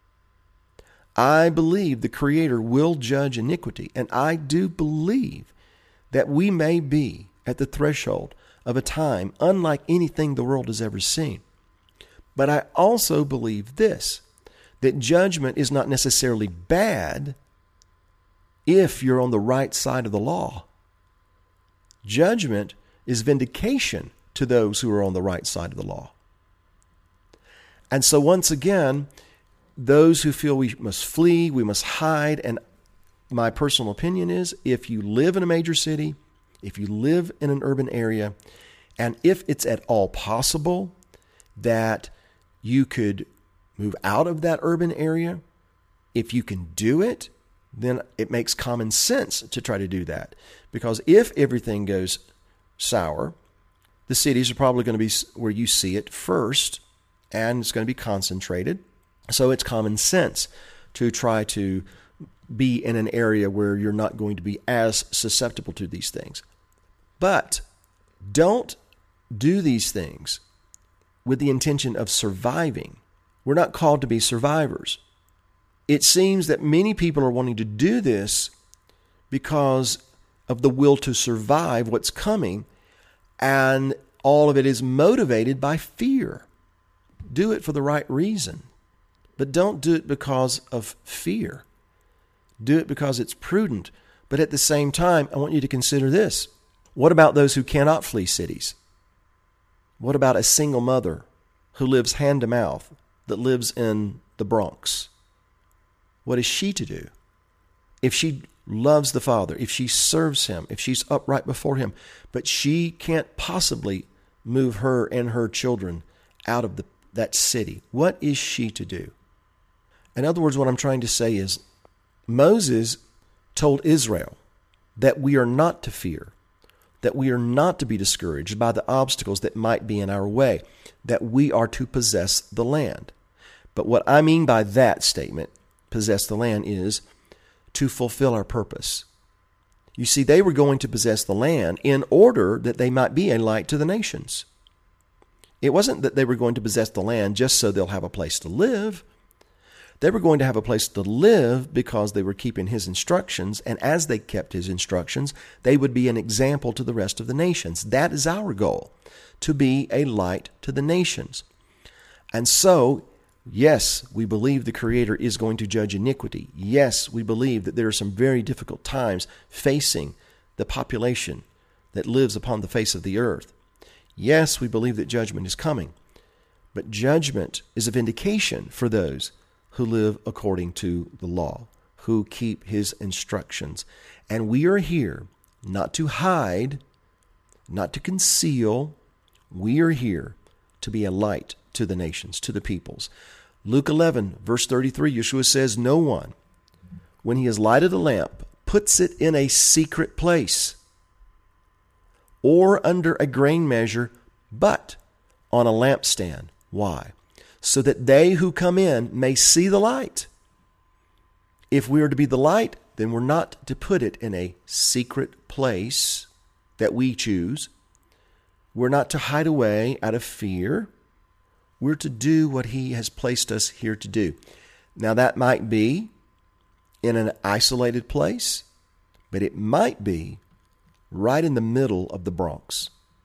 I believe the Creator will judge iniquity, and I do believe that we may be at the threshold of a time unlike anything the world has ever seen. But I also believe this, that judgment is not necessarily bad if you're on the right side of the law. Judgment is vindication to those who are on the right side of the law. And so once again, those who feel we must flee, we must hide, and my personal opinion is if you live in a major city, if you live in an urban area, and if it's at all possible that you could move out of that urban area, if you can do it, then it makes common sense to try to do that. Because if everything goes sour, the cities are probably going to be where you see it first, and it's going to be concentrated. So it's common sense to try to be in an area where you're not going to be as susceptible to these things. But don't do these things with the intention of surviving. We're not called to be survivors. It seems that many people are wanting to do this because of the will to survive what's coming, and all of it is motivated by fear. Do it for the right reason, but don't do it because of fear. Do it because it's prudent. But at the same time, I want you to consider this. What about those who cannot flee cities? What about a single mother who lives hand to mouth, that lives in the Bronx? What is she to do? If she loves the Father, if she serves Him, if she's upright before Him, but she can't possibly move her and her children out of that city, what is she to do? In other words, what I'm trying to say is Moses told Israel that we are not to fear, that we are not to be discouraged by the obstacles that might be in our way, that we are to possess the land. But what I mean by that statement, possess the land, is to fulfill our purpose. You see, they were going to possess the land in order that they might be a light to the nations. It wasn't that they were going to possess the land just so they'll have a place to live. They were going to have a place to live because they were keeping His instructions, and as they kept His instructions, they would be an example to the rest of the nations. That is our goal, to be a light to the nations. And so, yes, we believe the Creator is going to judge iniquity. Yes, we believe that there are some very difficult times facing the population that lives upon the face of the earth. Yes, we believe that judgment is coming. But judgment is a vindication for those who live according to the law, who keep His instructions. And we are here not to hide, not to conceal. We are here to be a light to the nations, to the peoples. Luke 11, verse 33, Yeshua says, "No one, when he has lighted a lamp, puts it in a secret place or under a grain measure, but on a lampstand." Why? So that they who come in may see the light. If we are to be the light, then we're not to put it in a secret place that we choose. We're not to hide away out of fear. We're to do what he has placed us here to do. Now, that might be in an isolated place, but it might be right in the middle of the Bronx.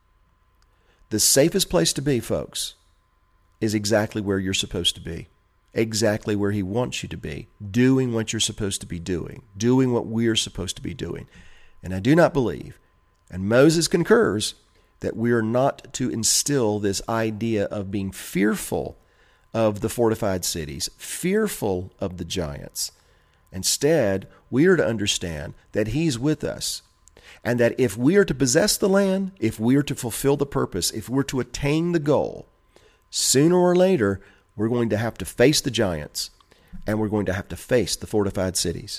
The safest place to be, folks, is exactly where you're supposed to be, exactly where he wants you to be, doing what you're supposed to be doing what we're supposed to be doing. And I do not believe, and Moses concurs, that we are not to instill this idea of being fearful of the fortified cities, fearful of the giants. Instead, we are to understand that he's with us, and that if we are to possess the land, if we are to fulfill the purpose, if we're to attain the goal, sooner or later, we're going to have to face the giants, and we're going to have to face the fortified cities.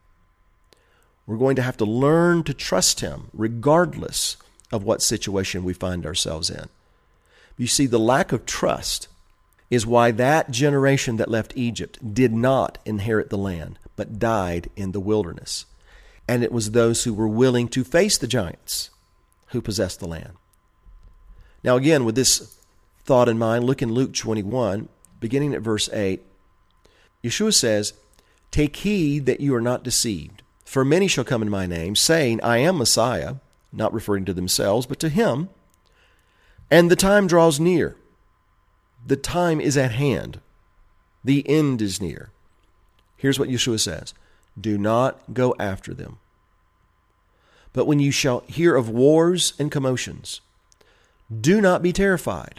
We're going to have to learn to trust him regardless of what situation we find ourselves in. You see, the lack of trust is why that generation that left Egypt did not inherit the land, but died in the wilderness. And it was those who were willing to face the giants who possessed the land. Now again, with this thought in mind, look in Luke 21, beginning at verse 8. Yeshua says, "Take heed that you are not deceived, for many shall come in my name, saying, I am Messiah," not referring to themselves, but to him. "And the time draws near." The time is at hand. The end is near. Here's what Yeshua says: "Do not go after them. But when you shall hear of wars and commotions, do not be terrified."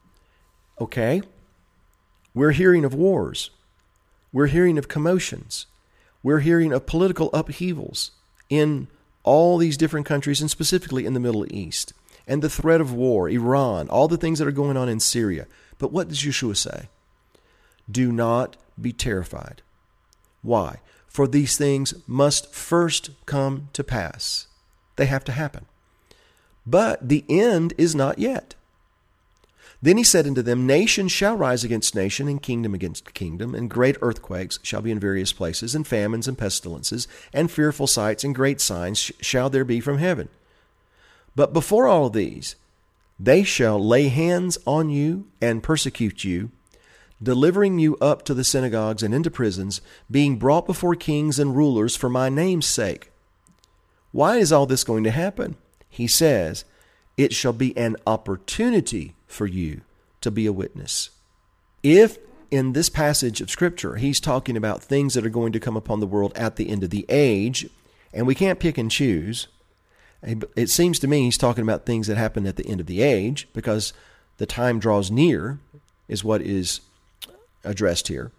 Okay? We're hearing of wars. We're hearing of commotions. We're hearing of political upheavals in all these different countries, and specifically in the Middle East. And the threat of war, Iran, all the things that are going on in Syria. But what does Yeshua say? Do not be terrified. Why? For these things must first come to pass. They have to happen. But the end is not yet. Then he said unto them, "Nation shall rise against nation, and kingdom against kingdom, and great earthquakes shall be in various places, and famines and pestilences, and fearful sights and great signs shall there be from heaven. But before all these, they shall lay hands on you and persecute you, delivering you up to the synagogues and into prisons, being brought before kings and rulers for my name's sake." Why is all this going to happen? He says, it shall be an opportunity for you to be a witness. If in this passage of Scripture he's talking about things that are going to come upon the world at the end of the age, and we can't pick and choose, it seems to me he's talking about things that happen at the end of the age, because the time draws near is what is addressed here.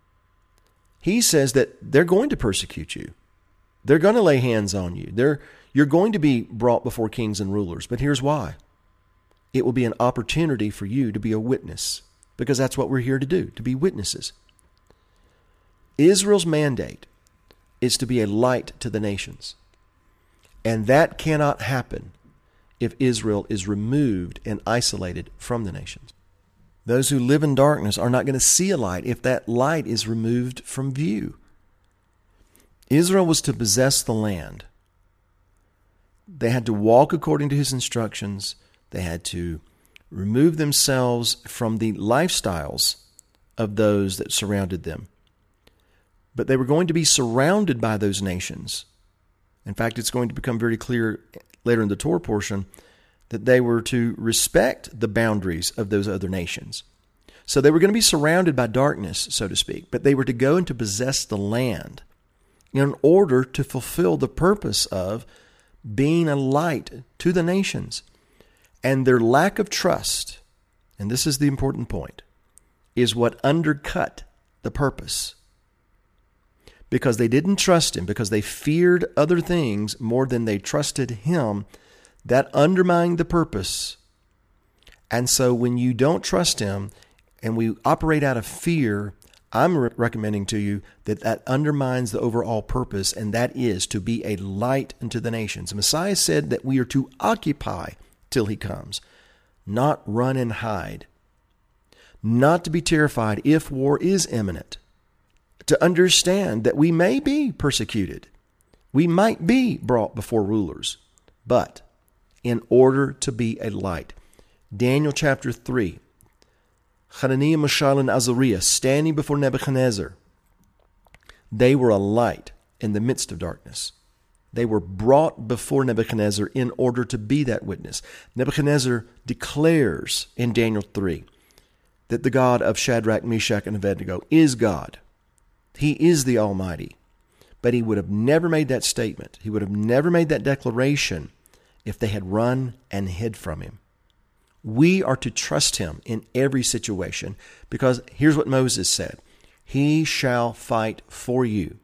He says that they're going to persecute you. They're going to lay hands on you. You're going to be brought before kings and rulers. But here's why. It will be an opportunity for you to be a witness, because that's what we're here to do, to be witnesses. Israel's mandate is to be a light to the nations. And that cannot happen if Israel is removed and isolated from the nations. Those who live in darkness are not going to see a light if that light is removed from view. Israel was to possess the land. They had to walk according to his instructions. They had to remove themselves from the lifestyles of those that surrounded them. But they were going to be surrounded by those nations. In fact, it's going to become very clear later in the Torah portion that they were to respect the boundaries of those other nations. So they were going to be surrounded by darkness, so to speak, but they were to go and to possess the land in order to fulfill the purpose of being a light to the nations. And their lack of trust, and this is the important point, is what undercut the purpose. Because they didn't trust him, because they feared other things more than they trusted him, that undermined the purpose. And so when you don't trust him and we operate out of fear, I'm recommending to you that undermines the overall purpose, and that is to be a light unto the nations. The Messiah said that we are to occupy till he comes, not run and hide, not to be terrified if war is imminent, to understand that we may be persecuted, We might be brought before rulers, but in order to be a light. Daniel chapter 3, Hananiah, Mishael, and Azariah standing before Nebuchadnezzar. They were a light in the midst of darkness. They were brought before Nebuchadnezzar in order to be that witness. Nebuchadnezzar declares in Daniel 3 that the God of Shadrach, Meshach, and Abednego is God. He is the Almighty. But he would have never made that statement. He would have never made that declaration if they had run and hid from him. We are to trust him in every situation because here's what Moses said. He shall fight for you.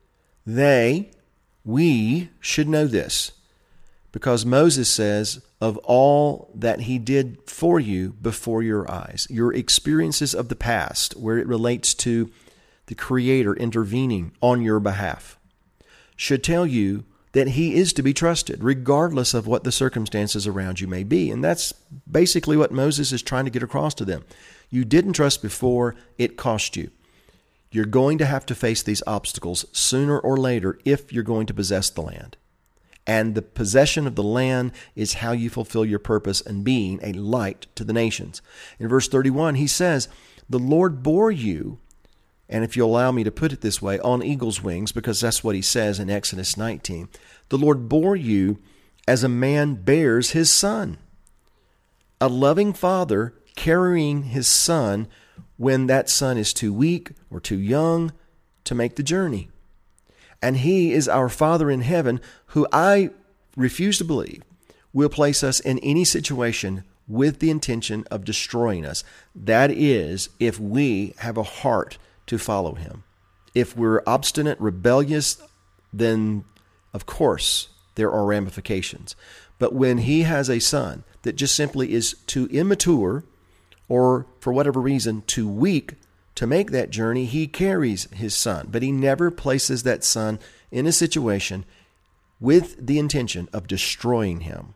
We should know this because Moses says, of all that he did for you before your eyes, your experiences of the past where it relates to the Creator intervening on your behalf, should tell you that he is to be trusted, regardless of what the circumstances around you may be. And that's basically what Moses is trying to get across to them. You didn't trust before, it cost you. You're going to have to face these obstacles sooner or later if you're going to possess the land. And the possession of the land is how you fulfill your purpose in being a light to the nations. In verse 31, he says, the Lord bore you, and if you'll allow me to put it this way, on eagle's wings, because that's what he says in Exodus 19. The Lord bore you as a man bears his son. A loving father carrying his son when that son is too weak or too young to make the journey. And he is our Father in heaven, who I refuse to believe will place us in any situation with the intention of destroying us. That is, if we have a heart to follow him. If we're obstinate, rebellious, then of course there are ramifications. But when he has a son that just simply is too immature or for whatever reason too weak to make that journey, he carries his son. But he never places that son in a situation with the intention of destroying him.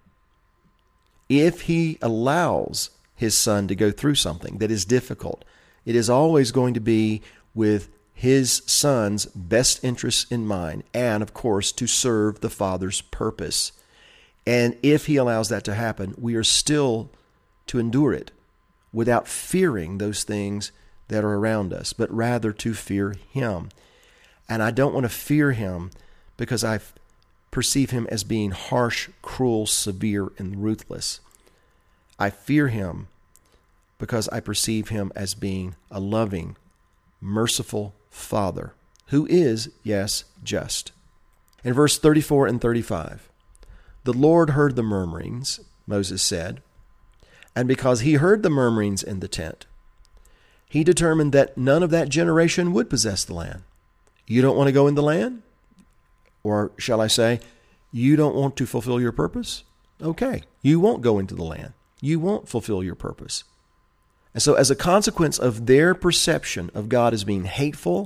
If he allows his son to go through something that is difficult, it is always going to be with his son's best interests in mind and, of course, to serve the Father's purpose. And if he allows that to happen, we are still to endure it without fearing those things that are around us, but rather to fear him. And I don't want to fear him because I perceive him as being harsh, cruel, severe, and ruthless. I fear him because I perceive him as being a loving, merciful Father who is, yes, just. In verse 34 and 35, the Lord heard the murmurings, Moses said, and because he heard the murmurings in the tent, he determined that none of that generation would possess the land. You don't want to go in the land? Or shall I say, you don't want to fulfill your purpose? Okay, you won't go into the land. You won't fulfill your purpose. And so as a consequence of their perception of God as being hateful,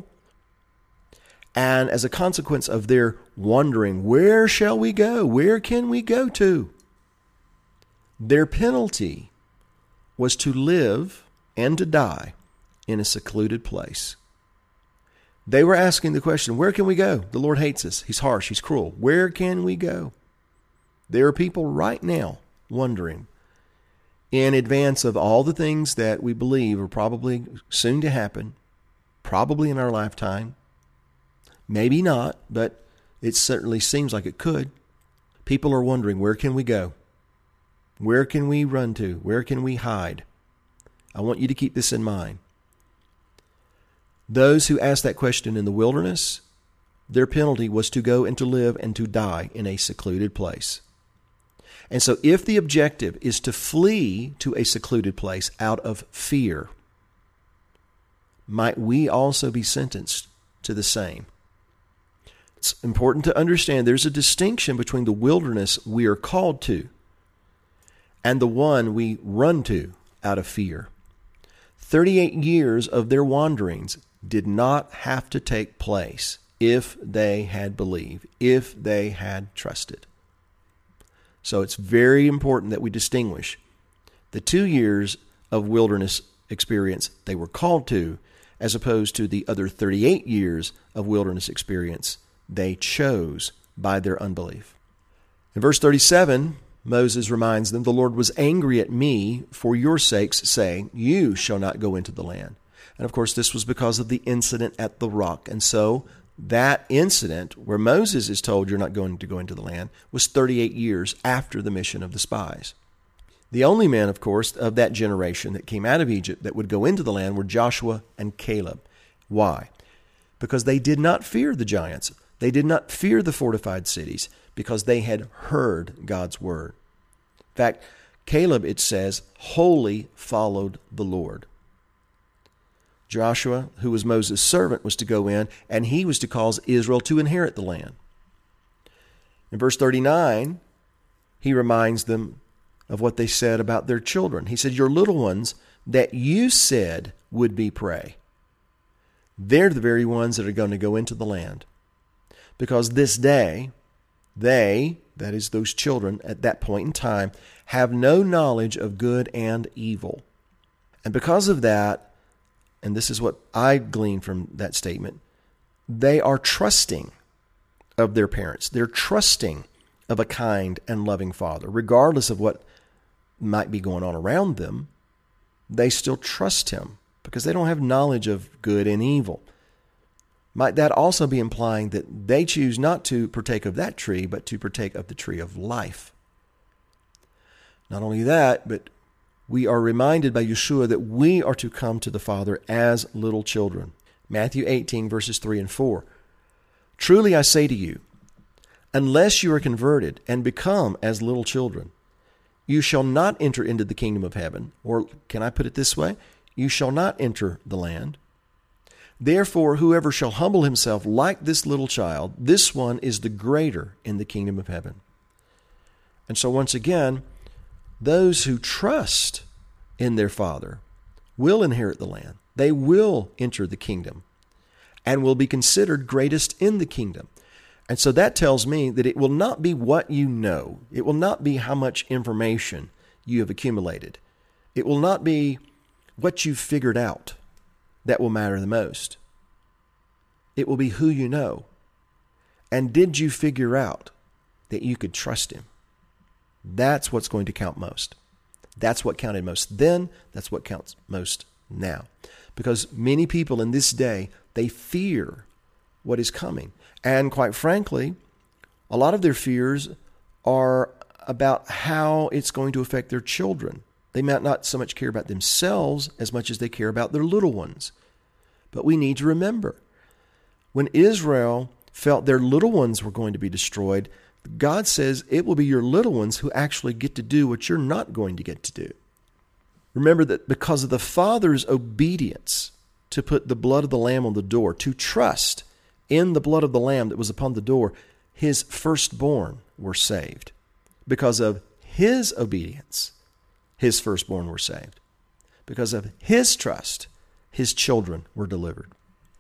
and as a consequence of their wondering, where shall we go? Where can we go to? Their penalty was to live and to die in a secluded place. They were asking the question, where can we go? The Lord hates us. He's harsh. He's cruel. Where can we go? There are people right now wondering, in advance of all the things that we believe are probably soon to happen, probably in our lifetime, maybe not, but it certainly seems like it could. People are wondering, where can we go? Where can we run to? Where can we hide? I want you to keep this in mind. Those who asked that question in the wilderness, their penalty was to go and to live and to die in a secluded place. And so if the objective is to flee to a secluded place out of fear, might we also be sentenced to the same? It's important to understand there's a distinction between the wilderness we are called to and the one we run to out of fear. 38 years of their wanderings did not have to take place if they had believed, if they had trusted. So it's very important that we distinguish the 2 years of wilderness experience they were called to, as opposed to the other 38 years of wilderness experience they chose by their unbelief. In verse 37, Moses reminds them, the Lord was angry at me for your sakes, saying, you shall not go into the land. And of course, this was because of the incident at the rock. And so that incident where Moses is told you're not going to go into the land was 38 years after the mission of the spies. The only men, of course, of that generation that came out of Egypt that would go into the land were Joshua and Caleb. Why? Because they did not fear the giants. They did not fear the fortified cities because they had heard God's word. In fact, Caleb, it says, wholly followed the Lord. Joshua, who was Moses' servant, was to go in, and he was to cause Israel to inherit the land. In verse 39, he reminds them of what they said about their children. He said, your little ones that you said would be prey, they're the very ones that are going to go into the land. Because this day, they, that is those children at that point in time, have no knowledge of good and evil. And because of that, and this is what I glean from that statement, they are trusting of their parents. They're trusting of a kind and loving father. Regardless of what might be going on around them, they still trust him because they don't have knowledge of good and evil. Might that also be implying that they choose not to partake of that tree, but to partake of the tree of life? Not only that, but we are reminded by Yeshua that we are to come to the Father as little children. Matthew 18, verses 3 and 4. Truly I say to you, unless you are converted and become as little children, you shall not enter into the kingdom of heaven. Or can I put it this way? You shall not enter the land. Therefore, whoever shall humble himself like this little child, this one is the greater in the kingdom of heaven. And so once again, those who trust in their Father will inherit the land. They will enter the kingdom and will be considered greatest in the kingdom. And so that tells me that it will not be what you know. It will not be how much information you have accumulated. It will not be what you've figured out that will matter the most. It will be who you know. And did you figure out that you could trust him? That's what's going to count most. That's what counted most then. That's what counts most now. Because many people in this day, they fear what is coming. And quite frankly, a lot of their fears are about how it's going to affect their children. They might not so much care about themselves as much as they care about their little ones. But we need to remember, when Israel felt their little ones were going to be destroyed, God says it will be your little ones who actually get to do what you're not going to get to do. Remember that because of the Father's obedience to put the blood of the Lamb on the door, to trust in the blood of the Lamb that was upon the door, his firstborn were saved. Because of his obedience, his firstborn were saved. Because of his trust, his children were delivered.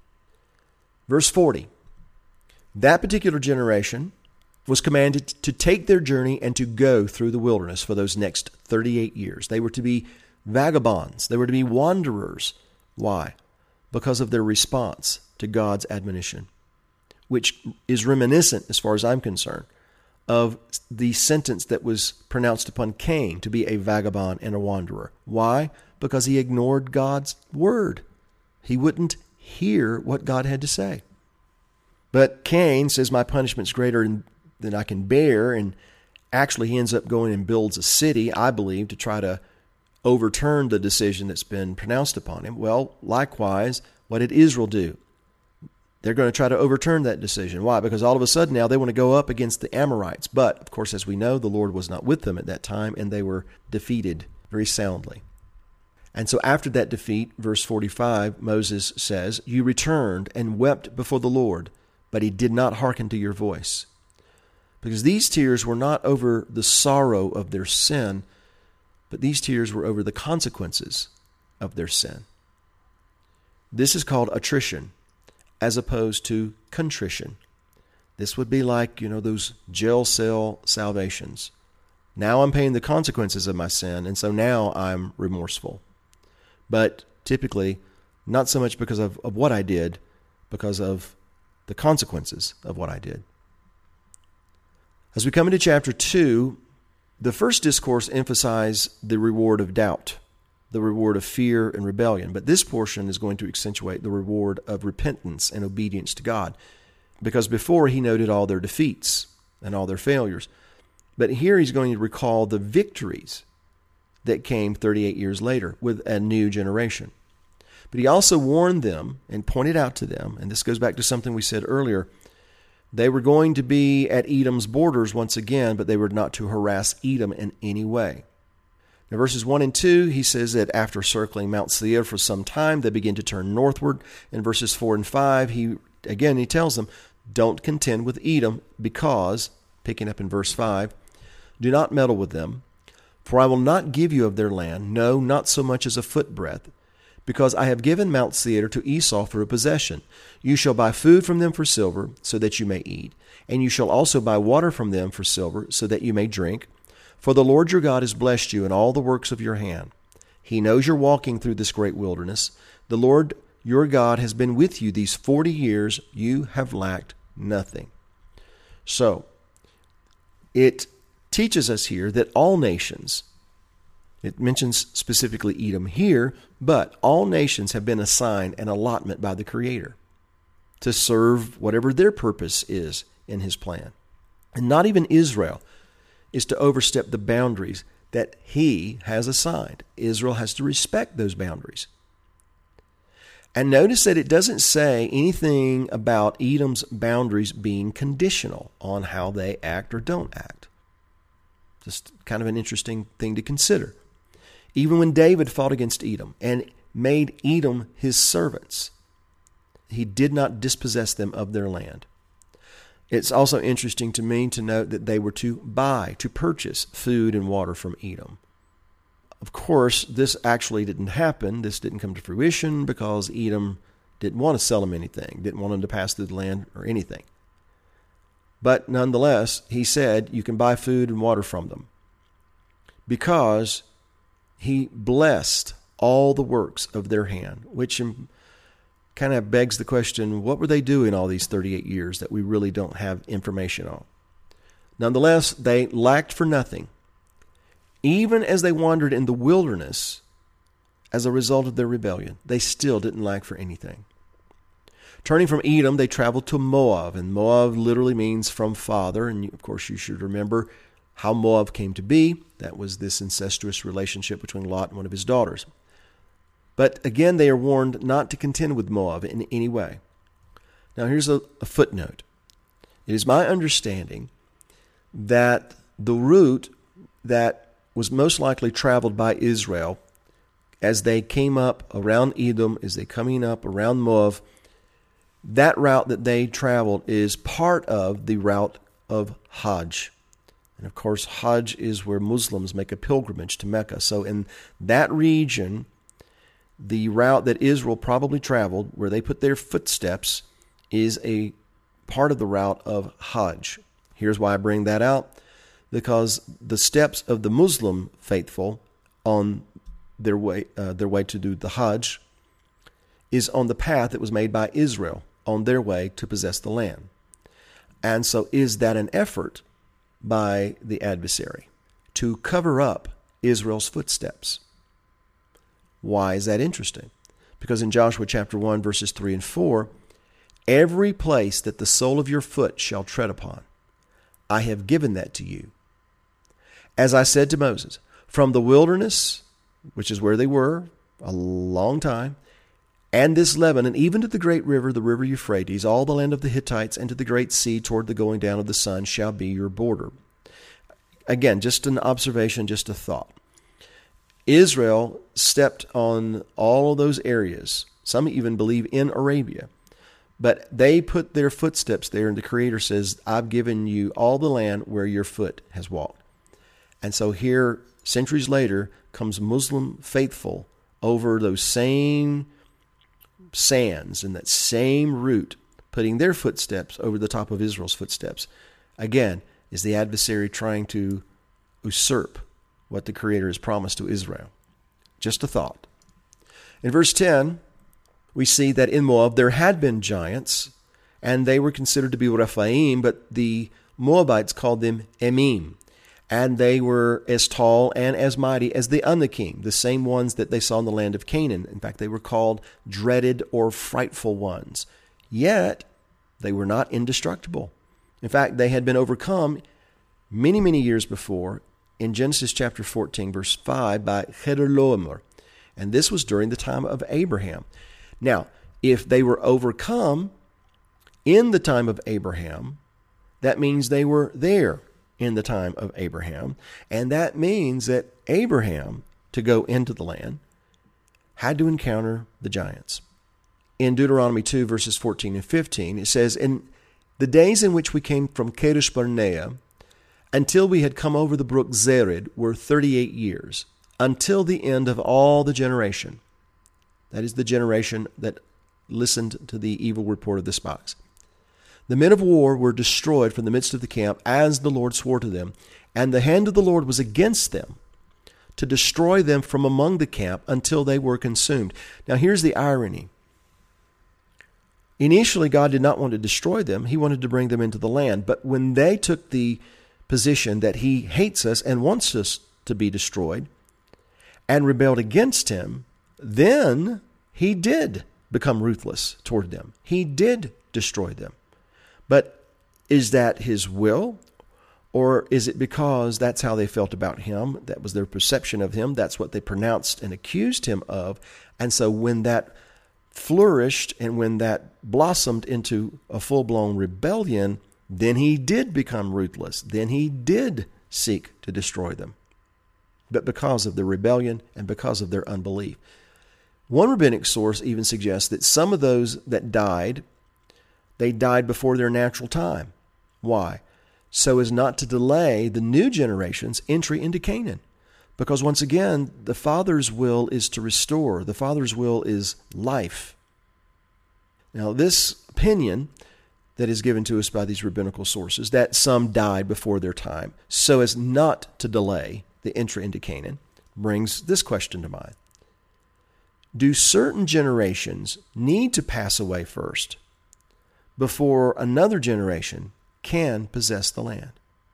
Verse 40, that particular generation was commanded to take their journey and to go through the wilderness for those next 38 years. They were to be vagabonds. They were to be wanderers. Why? Because of their response to God's admonition, which is reminiscent, as far as I'm concerned, of the sentence that was pronounced upon Cain to be a vagabond and a wanderer. Why? Because he ignored God's word. He wouldn't hear what God had to say. But Cain says, my punishment's greater than I can bear, and actually he ends up going and builds a city, I believe, to try to overturn the decision that's been pronounced upon him. Well, likewise, what did Israel do? They're going to try to overturn that decision. Why? Because all of a sudden now they want to go up against the Amorites. But, of course, as we know, the Lord was not with them at that time, and they were defeated very soundly. And so after that defeat, verse 45, Moses says, you returned and wept before the Lord, but he did not hearken to your voice. Because these tears were not over the sorrow of their sin, but these tears were over the consequences of their sin. This is called attrition, as opposed to contrition. This would be like, those jail cell salvations. Now I'm paying the consequences of my sin, and so now I'm remorseful. But typically, not so much because of what I did, because of the consequences of what I did. As we come into chapter 2, the first discourse emphasizes the reward of doubt, the reward of fear and rebellion. But this portion is going to accentuate the reward of repentance and obedience to God, because before he noted all their defeats and all their failures. But here he's going to recall the victories that came 38 years later with a new generation. But he also warned them and pointed out to them, and this goes back to something we said earlier, they were going to be at Edom's borders once again, but they were not to harass Edom in any way. Now, verses 1 and 2, he says that after circling Mount Seir for some time, they begin to turn northward. In verses 4 and 5, he tells them, don't contend with Edom because, picking up in verse 5, do not meddle with them, for I will not give you of their land, no, not so much as a footbreadth, because I have given Mount Seir to Esau for a possession. You shall buy food from them for silver, so that you may eat, and you shall also buy water from them for silver, so that you may drink. For the Lord your God has blessed you in all the works of your hand. He knows you're walking through this great wilderness. The Lord your God has been with you these 40 years. You have lacked nothing. So, it teaches us here that all nations, it mentions specifically Edom here, but all nations have been assigned an allotment by the Creator to serve whatever their purpose is in His plan. And not even Israel is to overstep the boundaries that He has assigned. Israel has to respect those boundaries. And notice that it doesn't say anything about Edom's boundaries being conditional on how they act or don't act. Just kind of an interesting thing to consider. Even when David fought against Edom and made Edom his servants, he did not dispossess them of their land. It's also interesting to me to note that they were to purchase food and water from Edom. Of course, this actually didn't happen. This didn't come to fruition because Edom didn't want to sell them anything, didn't want them to pass through the land or anything. But nonetheless, he said you can buy food and water from them because he blessed all the works of their hand, which kind of begs the question, what were they doing all these 38 years that we really don't have information on? Nonetheless, they lacked for nothing. Even as they wandered in the wilderness as a result of their rebellion, they still didn't lack for anything. Turning from Edom, they traveled to Moab, and Moab literally means from father, and of course you should remember how Moab came to be. That was this incestuous relationship between Lot and one of his daughters. But again, they are warned not to contend with Moab in any way. Now here's a footnote. It is my understanding that the route that was most likely traveled by Israel as they came up around Edom, as they coming up around Moab, that route that they traveled is part of the route of Hajj. And of course, Hajj is where Muslims make a pilgrimage to Mecca. So in that region, the route that Israel probably traveled, where they put their footsteps, is a part of the route of Hajj. Here's why I bring that out. Because the steps of the Muslim faithful on their way to do the Hajj is on the path that was made by Israel on their way to possess the land. And so is that an effort by the adversary to cover up Israel's footsteps? Why is that interesting? Because in Joshua chapter 1, verses 3 and 4, every place that the sole of your foot shall tread upon, I have given that to you. As I said to Moses, from the wilderness, which is where they were a long time, and this Lebanon, even to the great river, the river Euphrates, all the land of the Hittites, and to the great sea toward the going down of the sun shall be your border. Again, just an observation, just a thought. Israel stepped on all of those areas. Some even believe in Arabia. But they put their footsteps there, and the Creator says, I've given you all the land where your foot has walked. And so here, centuries later, comes Muslim faithful over those same sands and that same route, putting their footsteps over the top of Israel's footsteps. Again, is the adversary trying to usurp what the Creator has promised to Israel? Just a thought. In verse 10, we see that in Moab there had been giants, and they were considered to be Rephaim, but the Moabites called them Emim, and they were as tall and as mighty as the Anakim, the same ones that they saw in the land of Canaan. In fact, they were called dreaded or frightful ones. Yet, they were not indestructible. In fact, they had been overcome many, many years before in Genesis chapter 14, verse 5, by Chedorlaomer. And this was during the time of Abraham. Now, if they were overcome in the time of Abraham, that means they were there in the time of Abraham. And that means that Abraham, to go into the land, had to encounter the giants. In Deuteronomy 2, verses 14 and 15, it says, "In the days in which we came from Kadesh Barnea, until we had come over the brook Zered, were 38 years, until the end of all the generation." That is the generation that listened to the evil report of the spies. "The men of war were destroyed from the midst of the camp, as the Lord swore to them, and the hand of the Lord was against them, to destroy them from among the camp until they were consumed." Now here's the irony. Initially, God did not want to destroy them. He wanted to bring them into the land. But when they took the position that he hates us and wants us to be destroyed and rebelled against him, then he did become ruthless toward them. He did destroy them. But is that his will? Or is it because that's how they felt about him? That was their perception of him. That's what they pronounced and accused him of. And so when that flourished and when that blossomed into a full-blown rebellion, then he did become ruthless. Then he did seek to destroy them. But because of the rebellion and because of their unbelief. One rabbinic source even suggests that some of those that died, they died before their natural time. Why? So as not to delay the new generation's entry into Canaan. Because once again, the Father's will is to restore. The Father's will is life. Now, this opinion that is given to us by these rabbinical sources, that some died before their time, so as not to delay the entry into Canaan, brings this question to mind. Do certain generations need to pass away first before another generation can possess the land?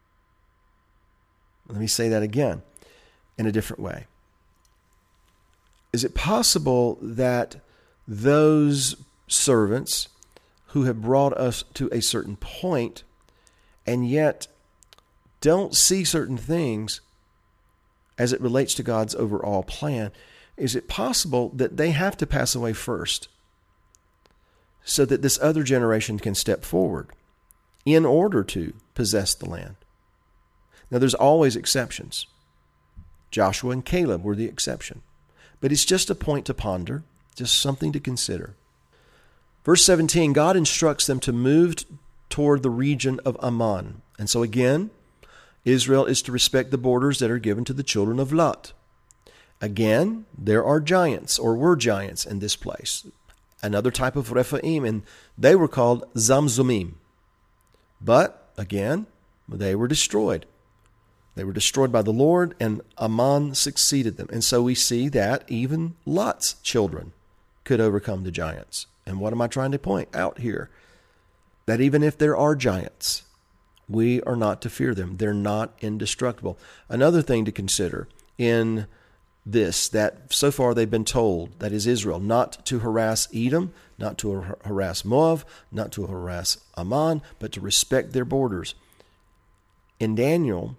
Let me say that again in a different way. Is it possible that those servants who have brought us to a certain point and yet don't see certain things as it relates to God's overall plan, is it possible that they have to pass away first so that this other generation can step forward in order to possess the land? Now, there's always exceptions. Joshua and Caleb were the exception. But it's just a point to ponder, just something to consider. Verse 17, God instructs them to move toward the region of Ammon. And so again, Israel is to respect the borders that are given to the children of Lot. Again, there are giants, or were giants in this place. Another type of Rephaim, and they were called Zamzumim. But, again, they were destroyed. They were destroyed by the Lord, and Ammon succeeded them. And so we see that even Lot's children could overcome the giants. And what am I trying to point out here? That even if there are giants, we are not to fear them. They're not indestructible. Another thing to consider in this, that so far they've been told, that is Israel, not to harass Edom, not to harass Moab, not to harass Ammon, but to respect their borders. In Daniel,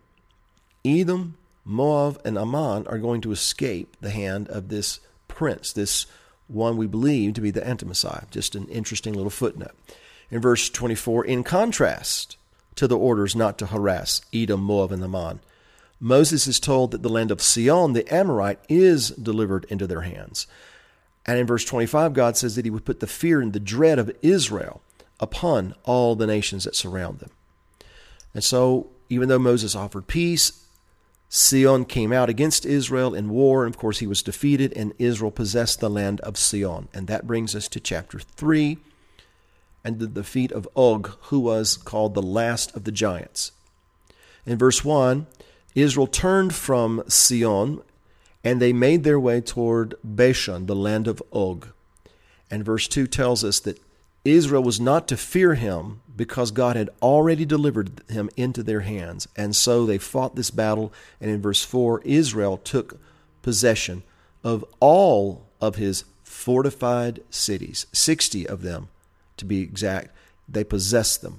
Edom, Moab, and Ammon are going to escape the hand of this prince, this one we believe to be the Anti-Messiah. Just an interesting little footnote. In verse 24, in contrast to the orders not to harass Edom, Moab, and Ammon, Moses is told that the land of Sihon, the Amorite, is delivered into their hands. And in verse 25, God says that he would put the fear and the dread of Israel upon all the nations that surround them. And so, even though Moses offered peace, Sihon came out against Israel in war, and of course he was defeated, and Israel possessed the land of Sihon. And that brings us to chapter 3, and the defeat of Og, who was called the last of the giants. In verse 1, Israel turned from Sihon, and they made their way toward Bashan, the land of Og. And verse 2 tells us that Israel was not to fear him because God had already delivered him into their hands. And so they fought this battle, and in verse 4, Israel took possession of all of his fortified cities, 60 of them to be exact. They possessed them.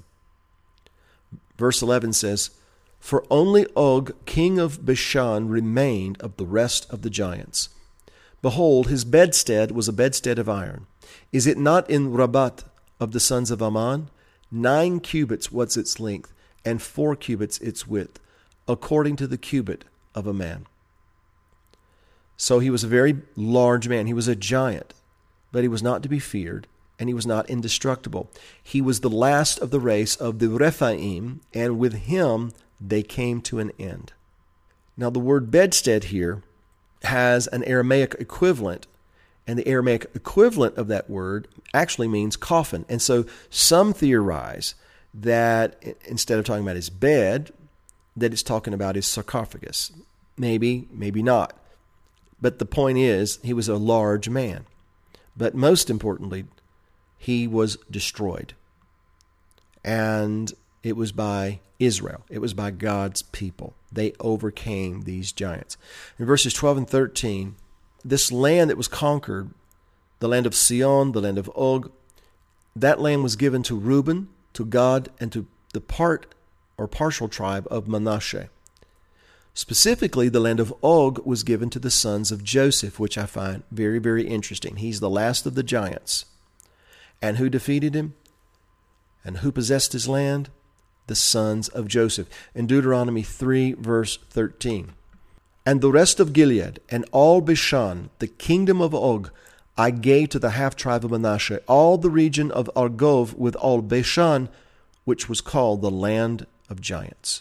Verse 11 says, "For only Og, king of Bashan, remained of the rest of the giants. Behold, his bedstead was a bedstead of iron. Is it not in Rabat of the sons of Ammon? 9 cubits was its length, and 4 cubits its width, according to the cubit of a man." So he was a very large man. He was a giant, but he was not to be feared, and he was not indestructible. He was the last of the race of the Rephaim, and with him they came to an end. Now the word bedstead here has an Aramaic equivalent, and the Aramaic equivalent of that word actually means coffin. And so some theorize that instead of talking about his bed, that it's talking about his sarcophagus. Maybe, maybe not. But the point is, he was a large man. But most importantly, he was destroyed. And it was by Israel. It was by God's people. They overcame these giants. In verses 12 and 13, this land that was conquered, the land of Sion, the land of Og, that land was given to Reuben, to Gad, and to the part or partial tribe of Manasseh. Specifically, the land of Og was given to the sons of Joseph, which I find very, very interesting. He's the last of the giants. And who defeated him? And who possessed his land? The sons of Joseph. In Deuteronomy 3, verse 13. "And the rest of Gilead, and all Bashan, the kingdom of Og, I gave to the half-tribe of Manasseh, all the region of Argob with all Bashan, which was called the land of giants."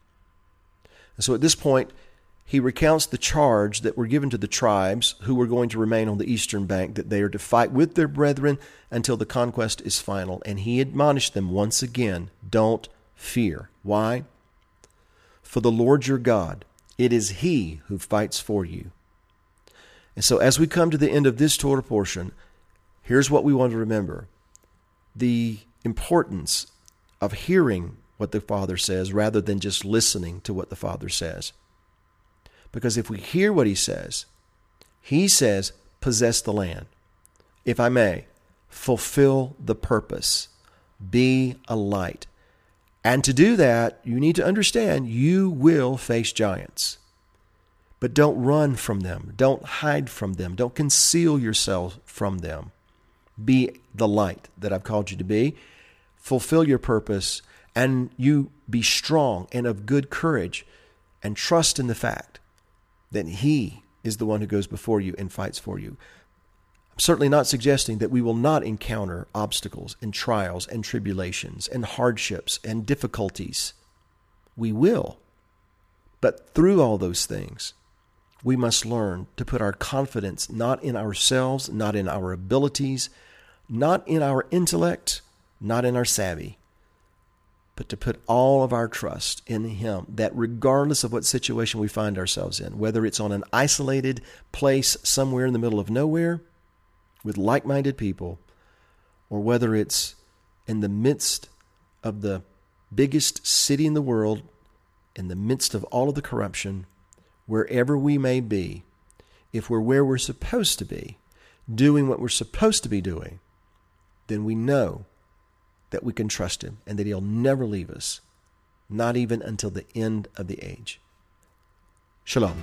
And so at this point, he recounts the charge that were given to the tribes who were going to remain on the eastern bank, that they are to fight with their brethren until the conquest is final. And he admonished them once again, don't fear. Why? "For the Lord your God, it is he who fights for you." And so as we come to the end of this Torah portion, here's what we want to remember. The importance of hearing what the Father says rather than just listening to what the Father says. Because if we hear what he says, possess the land. If I may, fulfill the purpose. Be a light. And to do that, you need to understand you will face giants. But don't run from them. Don't hide from them. Don't conceal yourself from them. Be the light that I've called you to be. Fulfill your purpose, and you be strong and of good courage, and trust in the fact that he is the one who goes before you and fights for you. I'm certainly not suggesting that we will not encounter obstacles and trials and tribulations and hardships and difficulties. We will. But through all those things, we must learn to put our confidence not in ourselves, not in our abilities, not in our intellect, not in our savvy, but to put all of our trust in him, that regardless of what situation we find ourselves in, whether it's on an isolated place somewhere in the middle of nowhere with like-minded people, or whether it's in the midst of the biggest city in the world, in the midst of all of the corruption, wherever we may be, if we're where we're supposed to be, doing what we're supposed to be doing, then we know that we can trust him and that he'll never leave us, not even until the end of the age. Shalom.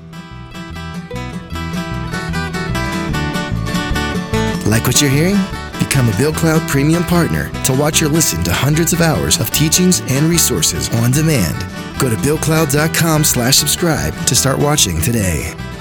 Like what you're hearing? Become a BillCloud Premium Partner to watch or listen to hundreds of hours of teachings and resources on demand. Go to BillCloud.com/subscribe to start watching today.